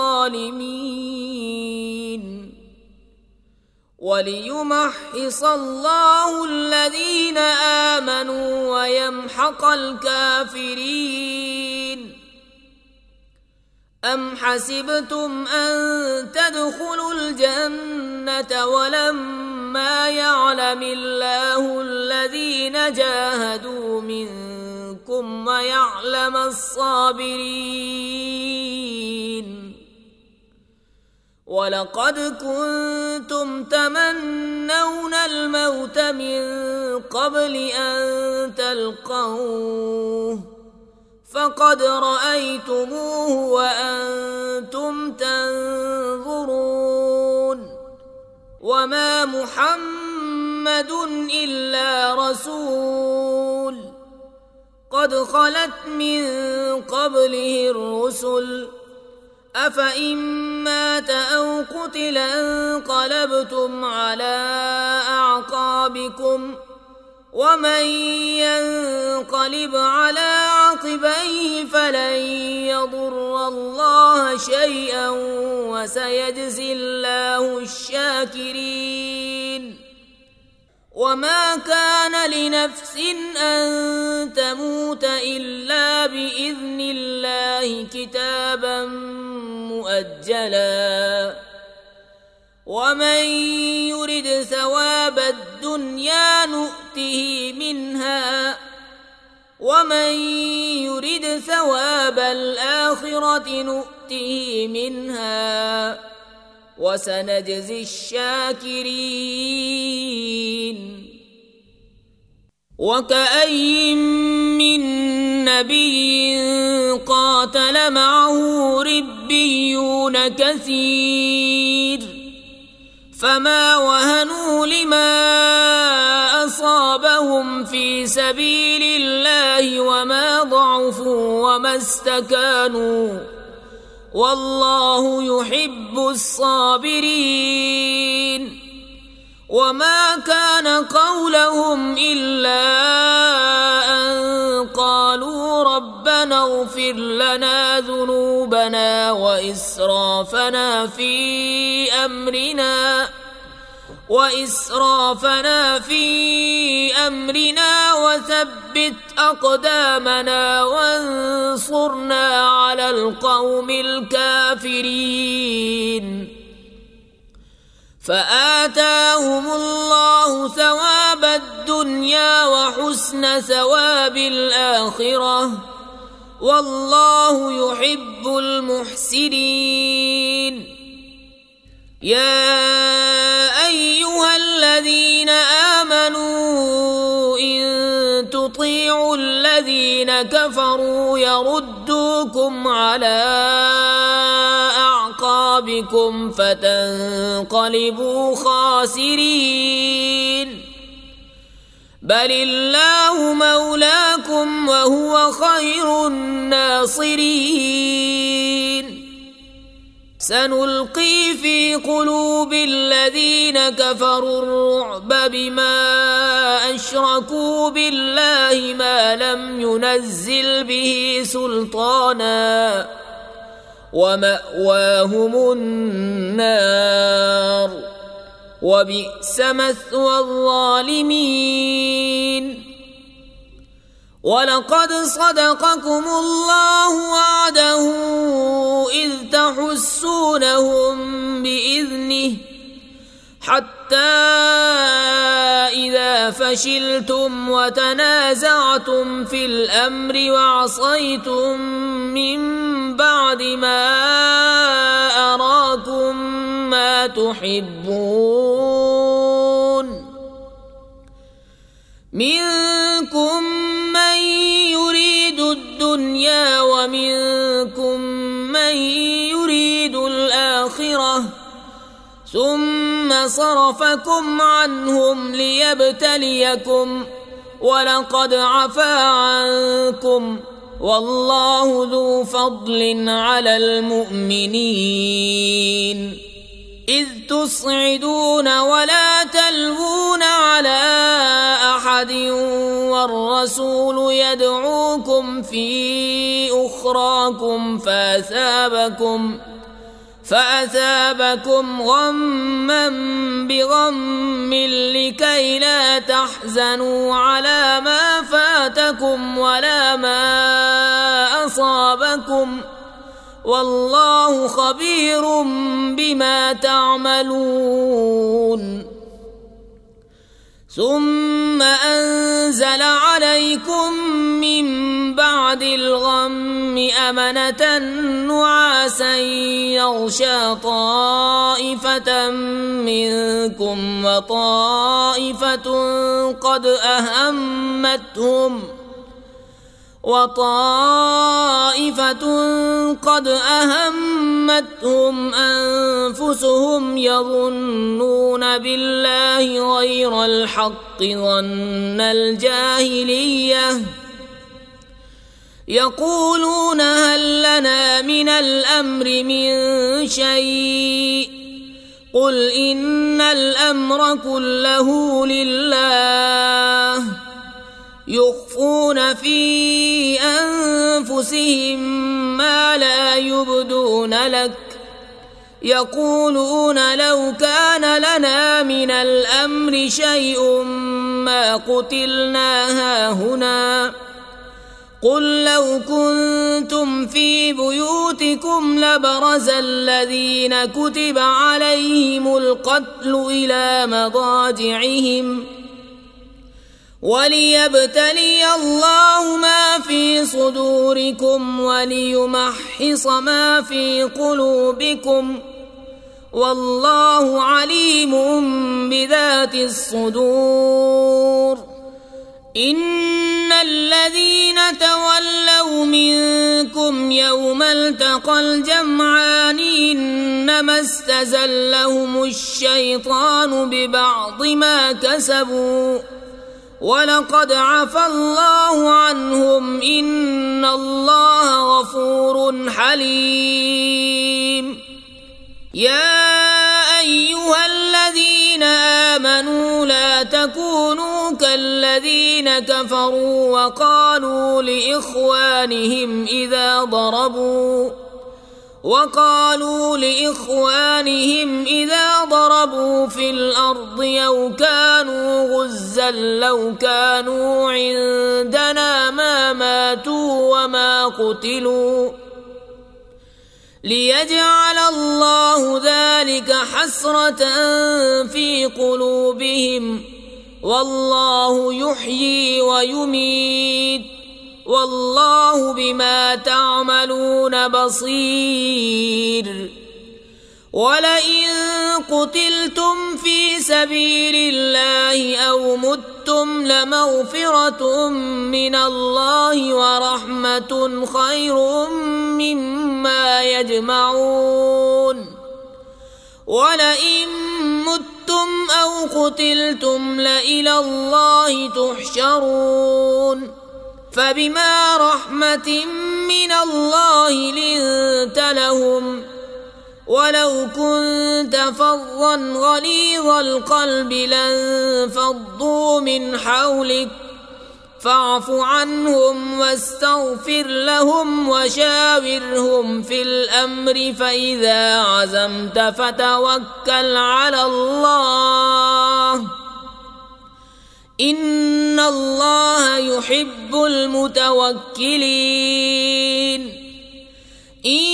الظالمين وليمحص الله الذين آمنوا ويمحق الكافرين أم حسبتم أن تدخلوا الجنة ولما يعلم الله الذين جاهدوا منكم ويعلم الصابرين ولقد كنتم تمنون الموت من قبل أن تلقوه فقد رأيتموه وأنتم تنظرون وما محمد إلا رسول قد خلت من قبله الرسل أفإن مات أو قتل انقلبتم على أعقابكم ومن ينقلب على عقبيه فلن يضر الله شيئا وسيجزي الله الشاكرين وما كان لنفس أن تموت إلا بإذن الله كتابا مؤجلا ومن يرد ثواب الدنيا نؤته منها ومن يرد ثواب الآخرة نؤته منها وسنجزي الشاكرين وكأين من نبي قاتل معه ربيون كثير فما وهنوا لما أصابهم في سبيل الله وما ضعفوا وما استكانوا والله يحب الصابرين وما كان قولهم إلا أن قالوا ربنا اغفر لنا ذنوبنا وإسرافنا في أمرنا وثبت أقدامنا وانصرنا على القوم الكافرين فآتاهم الله ثواب الدنيا وحسن ثواب الآخرة والله يحب المحسنين يا أيها الذين آمنوا إن تطيعوا الذين كفروا يردوكم على أعقابكم فتنقلبوا خاسرين بل الله مولاكم وهو خير الناصرين سنلقي في قلوب الذين كفروا الرعب بما أشركوا بالله ما لم ينزل به سلطانا ومأواهم النار وبئس مثوى الظالمين ولقد صدقكم الله وعده إذ تحسونهم بإذنه حتى إذا فشلتم وتنازعتم في الأمر وعصيتم من بعد ما أراكم ما تحبون منكم من يريد الدنيا ومنكم من يريد الآخرة ثم صرفكم عنهم ليبتليكم ولقد عفا عنكم والله ذو فضل على المؤمنين إذ تصعدون ولا تلوون على أحد والرسول يدعوكم في أخراكم فأثابكم غما بغم لكي لا تحزنوا على ما فاتكم ولا ما أصابكم والله خبير بما تعملون ثم أنزل عليكم من بعد الغم أمنة نعاسا يغشى طائفة منكم وطائفة قد أهمتهم أنفسهم يظنون بالله غير الحق ظن الجاهلية يقولون هل لنا من الأمر من شيء قل إن الأمر كله لله يخفون في أنفسهم ما لا يبدون لك يقولون لو كان لنا من الأمر شيء ما قتلنا هاهنا قل لو كنتم في بيوتكم لبرز الذين كتب عليهم القتل إلى مضاجعهم وليبتلي الله ما في صدوركم وليمحص ما في قلوبكم والله عليم بذات الصدور إن الذين تولوا منكم يوم التقى الجمعان إنما استزلهم الشيطان ببعض ما كسبوا ولقد عفى الله عنهم إن الله غفور حليم يا أيها الذين آمنوا لا تكونوا كالذين كفروا وقالوا لإخوانهم إذا ضربوا في الأرض أو كانوا غزا لو كانوا عندنا ما ماتوا وما قتلوا ليجعل الله ذلك حسرة في قلوبهم والله يحيي ويميت والله بما تعملون بصير ولئن قتلتم في سبيل الله أو متم لمغفرة من الله ورحمة خير مما يجمعون ولئن متم أو قتلتم لإلى الله تحشرون فبما رحمة من الله لنت لهم ولو كنت فظا غليظ القلب لانفضوا من حولك فاعف عنهم واستغفر لهم وشاورهم في الأمر فإذا عزمت فتوكل على الله إن الله يحب المتوكلين إن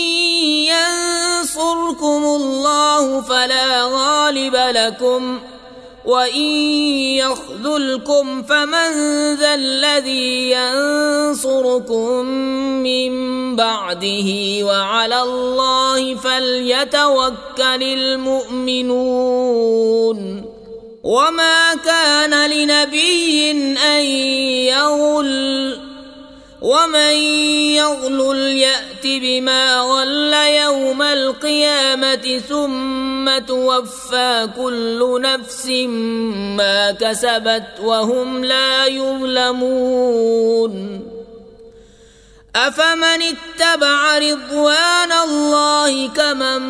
ينصركم الله فلا غالب لكم وإن يخذلكم فمن ذا الذي ينصركم من بعده وعلى الله فليتوكل المؤمنون وما كان لنبي أن يغل ومن يغلل يأت بما غل يوم القيامة ثم توفى كل نفس ما كسبت وهم لا يظلمون أفمن اتبع رضوان الله كمن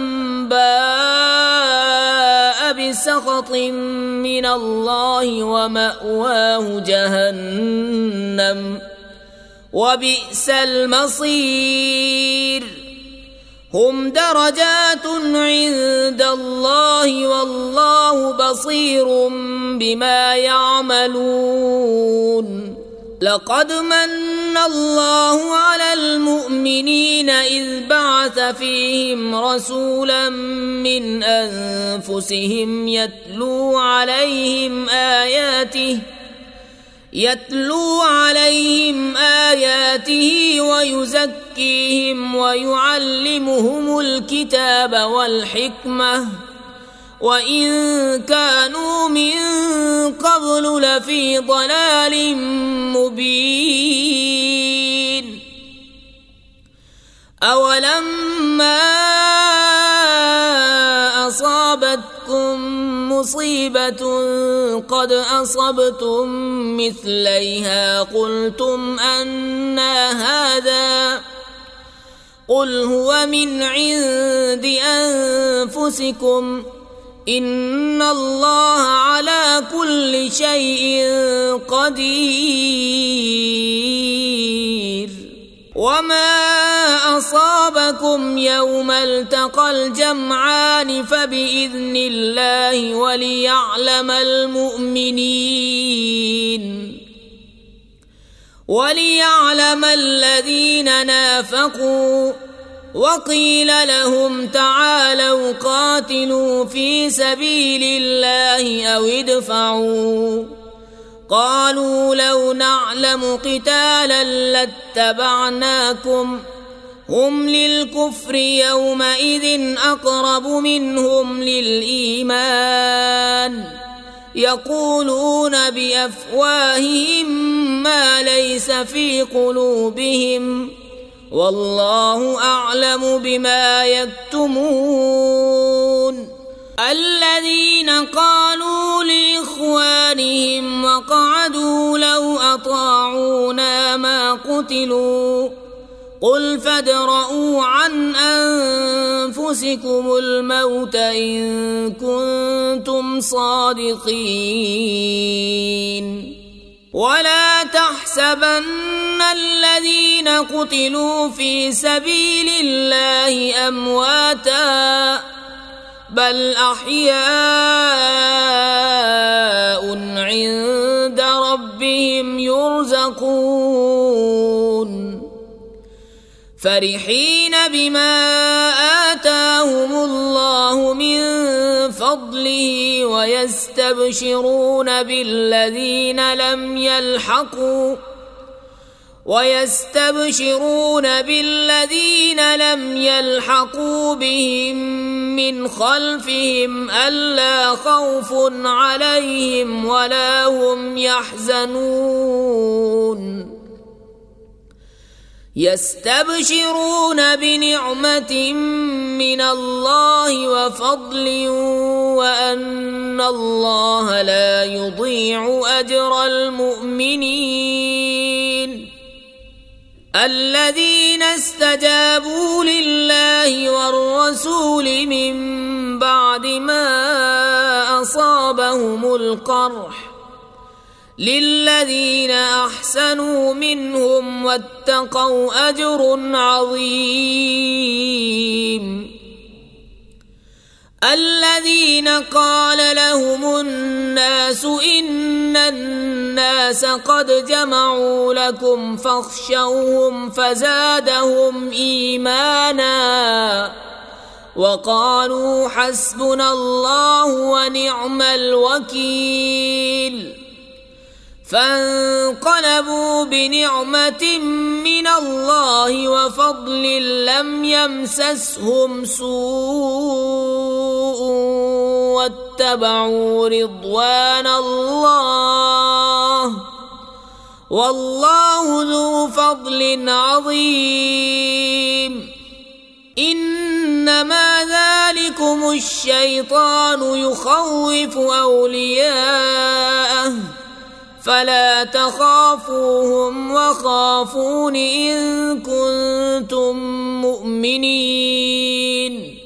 باء بسخط من الله ومأواه جهنم وبئس المصير هم درجات عند الله والله بصير بما يعملون لقد من الله على المؤمنين إذ بعث فيهم رسولا من أنفسهم يتلو عليهم آياته ويزكيهم ويعلمهم الكتاب والحكمة وإن كانوا من قبل لفي ضلال مبين أولما أصابتكم مصيبة قد أصبتم مثليها قلتم أنى هذا قل هو من عند أنفسكم إن الله على كل شيء قدير. وما أصابكم يوم التقى الجمعان فبإذن الله وليعلم الذين نافقوا. وقيل لهم تعالوا قاتلوا في سبيل الله أو ادفعوا قالوا لو نعلم قتالا لاتبعناكم هم للكفر يومئذ أقرب منهم للإيمان يقولون بأفواههم ما ليس في قلوبهم والله أعلم بما يكتمون. الذين قالوا لإخوانهم وقعدوا لو أطاعونا ما قتلوا قل فادرءوا عن أنفسكم الموت إن كنتم صادقين. ولا تحسبن الذين قتلوا في سبيل الله أمواتا بل أحياء عند ربهم يرزقون فرحين بما آتاهم الله من فضله ويستبشرون بالذين لم يلحقوا بهم من خلفهم ألا خوف عليهم ولا هم يحزنون يستبشرون بنعمة من الله وفضل وأن الله لا يضيع أجر المؤمنين. الذين استجابوا لله والرسول من بعد ما أصابهم القرح للذين أحسنوا منهم واتقوا أجر عظيم. الذين قال لهم الناس إن الناس قد جمعوا لكم فاخشوهم فزادهم إيمانا وقالوا حسبنا الله ونعم الوكيل فانقلبوا بنعمة من الله وفضل لم يمسسهم سوء واتبعوا رضوان الله والله ذو فضل عظيم. إنما ذلكم الشيطان يخوف أولياءه فلا تخافوهم وخافون إن كنتم مؤمنين.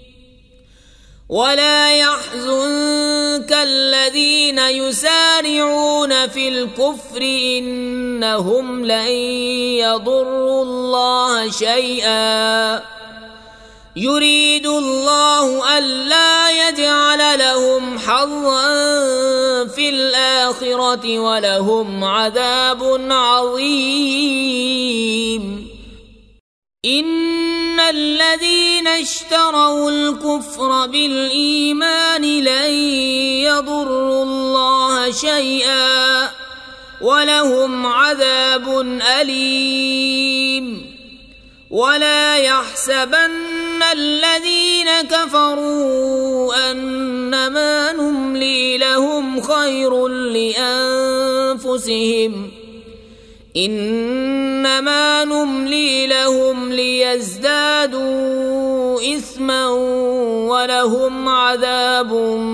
ولا يحزنك الذين يسارعون في الكفر إنهم لن يضروا الله شيئا يريد الله ألا يجعل لهم حظا في الآخرة ولهم عذاب عظيم. إن الذين اشتروا الكفر بالإيمان لن يضروا الله شيئا ولهم عذاب أليم. ولا يحسبن الذين كفروا أنما نملي لهم خير لأنفسهم إنما نملي لهم ليزدادوا إثما ولهم عذاب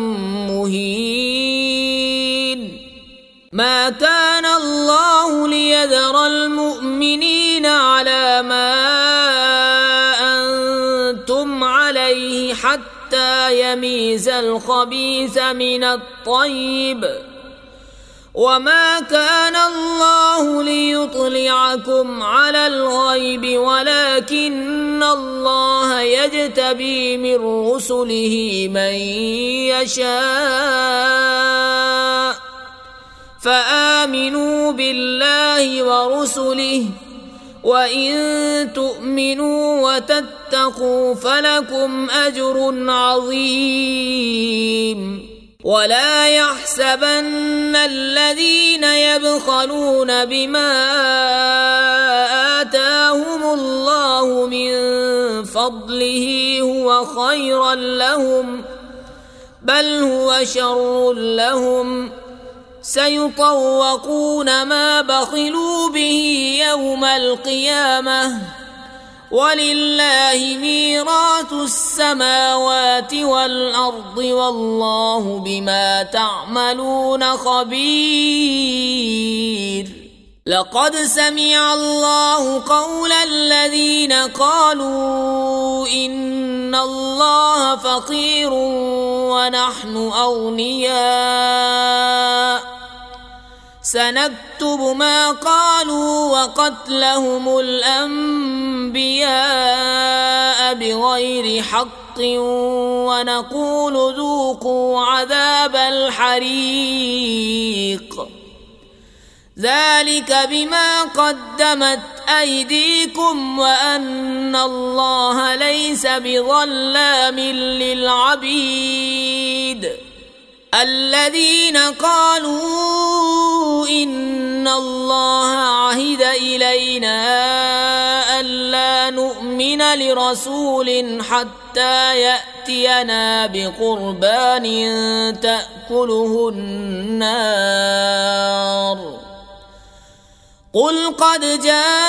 مهين. ما كان الله ليذر المؤمنين على ما أنتم عليه حتى يميز الخبيث من الطيب، وما كان الله ليطلعكم على الغيب ولكن الله يجتبي من رسله من يشاء، فآمنوا بالله ورسله، وإن تؤمنوا وتتقوا فلكم أجر عظيم. ولا يحسبن الذين يبخلون بما آتاهم الله من فضله هو خيرا لهم، بل هو شر لهم، سيطوقون ما بخلوا به يوم القيامة، ولله ميراث السماوات والأرض والله بما تعملون خبير. لقد سمع الله قول الذين قالوا إن الله فقير ونحن أغنياء، سنكتب ما قالوا وقتلهم الأنبياء بغير حق ونقول ذوقوا عذاب الحريق، ذلك بما قدمت أيديكم وأن الله ليس بظلام للعبيد. الذين قالوا إن الله عهد إلينا ألا نؤمن لرسول حتى يأتينا بقربان تأكله النار، قل قد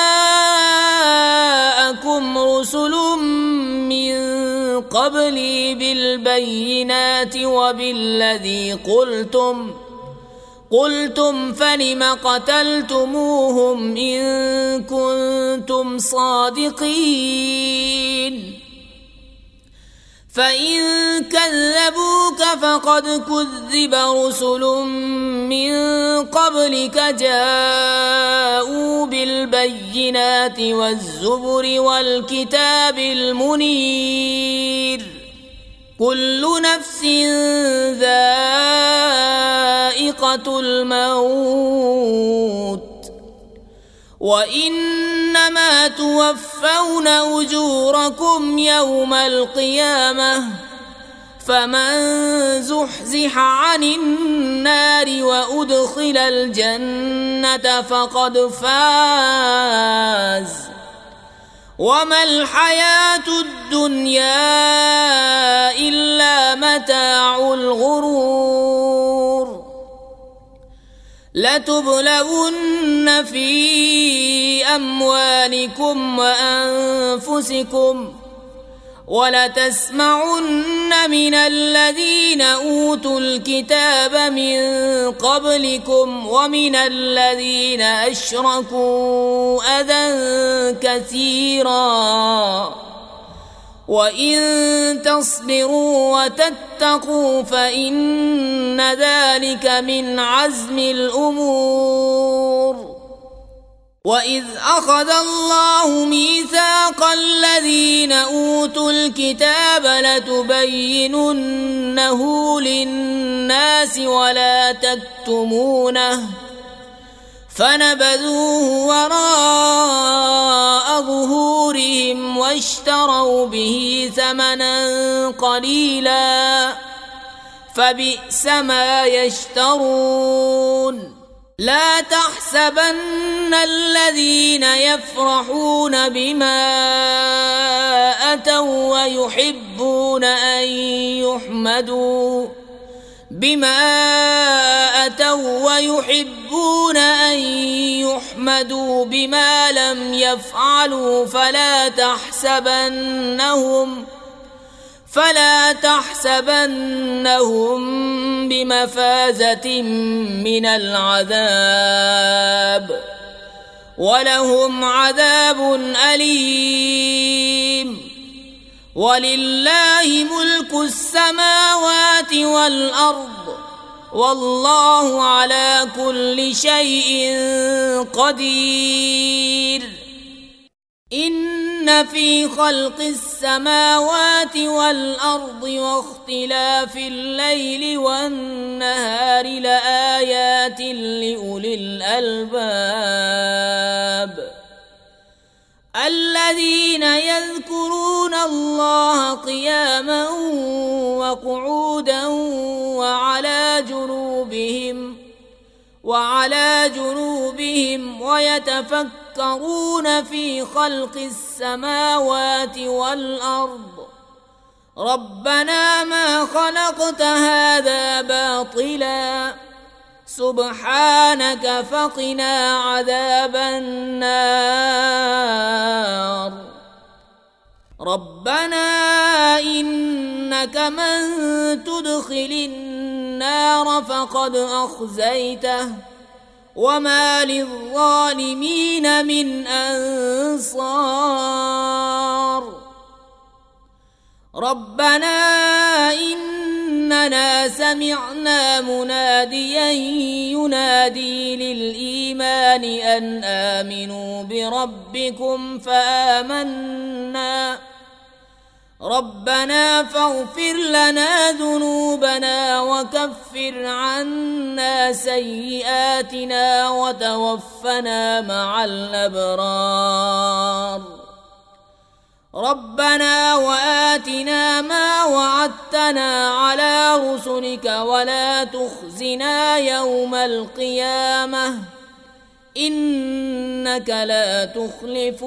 جاءكم رسل من قبلي بالبينات وبالذي قلتم فلم قتلتموهم إن كنتم صادقين؟ فإن كذبوك فقد كذب رسل من قبلك جاءوا بالبينات والزبر والكتاب المنير، كل نفس ذائقة الموت، وإنما توفون أجوركم يوم القيامة، فمن زحزح عن النار وأدخل الجنة فقد فاز، وما الحياة الدنيا إلا متاع الغرور. لتبلون في أموالكم وأنفسكم ولتسمعن من الذين أوتوا الكتاب من قبلكم ومن الذين أشركوا أذى كثيرا، وإن تصبروا وتتقوا فإن ذلك من عزم الأمور. وإذ أخذ الله ميثاق الذين أوتوا الكتاب لتبيننه للناس ولا تكتمونه، فنبذوه وراء ظهورهم واشتروا به ثمنا قليلا، فبئس ما يشترون. لا تحسبن الذين يفرحون بما أتوا ويحبون أن ليحمدوا بما لم يفعلوا فلا تحسبنهم بمفازة من العذاب ولهم عذاب أليم. ولله ملك السماوات والأرض والله على كل شيء قدير. إن في خلق السماوات والأرض واختلاف الليل والنهار لآيات لأولي الألباب الذين يذكرون الله قياما وقعودا وعلى جنوبهم ويتفكرون في خلق السماوات والأرض ربنا ما خلقت هذا باطلا سبحانك فقنا عذاب النار. ربنا إنك من تدخل النار فقد أخزيته وما للظالمين من أنصار. ربنا إننا سمعنا مناديا ينادي للإيمان أن آمنوا بربكم فآمنا ربنا فاغفر لنا ذنوبنا وكفر عنا سيئاتنا وتوفنا مع الأبرار. ربنا وآتنا ما وعدتنا على رسلك ولا تخزنا يوم القيامة إنك لا تخلف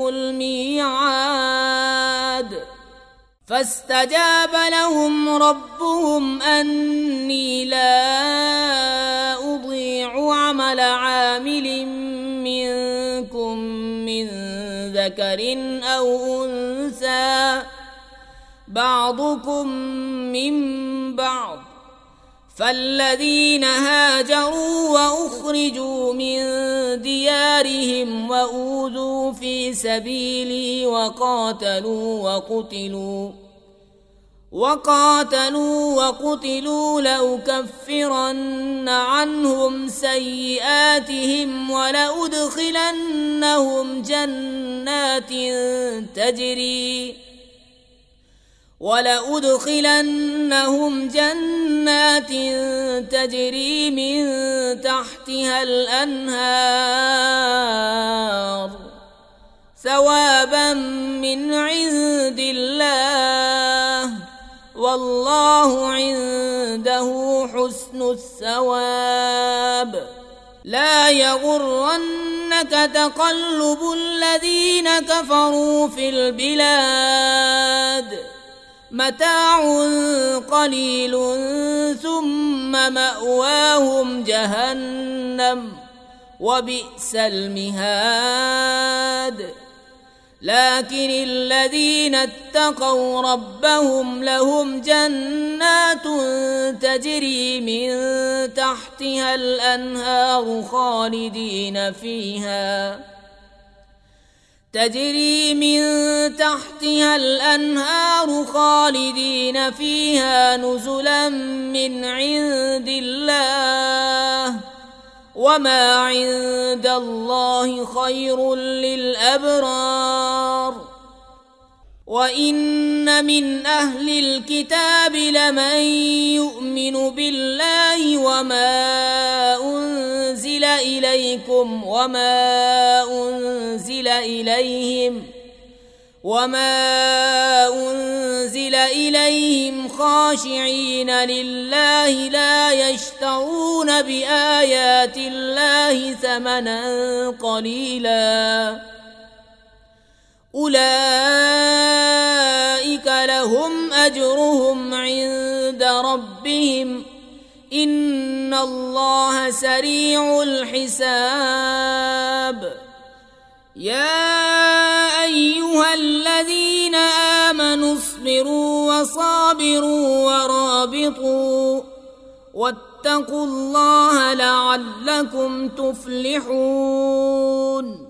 الميعاد. فاستجاب لهم ربهم أني لا أضيع عمل عامل منكم من ذكر أو أنثى بعضكم من بعض فالذين هاجروا وأخرجوا من ديارهم وأوذوا في سبيلي وقاتلوا وقتلوا لأكفرن عنهم سيئاتهم ولأدخلنهم جنات تجري من تحتها الأنهار ثوابا من عند الله والله عنده حسن الثواب. لا يغرنك تقلب الذين كفروا في البلاد متاع قليل ثم مأواهم جهنم وبئس المهاد. لكن الذين اتقوا ربهم لهم جنات تجري من تحتها الأنهار خالدين فيها نزلا من عند الله وما عند الله خير للأبرار. وإن من أهل الكتاب لمن يؤمن بالله وما أنزل إليكم وما أنزل إليهم خاشعين لله لا يشترون بآيات الله ثمنا قليلا أولئك لهم أجرهم عند ربهم إن الله سريع الحساب. يا أيها الذين آمنوا اصبروا وصابروا ورابطوا واتقوا الله لعلكم تفلحون.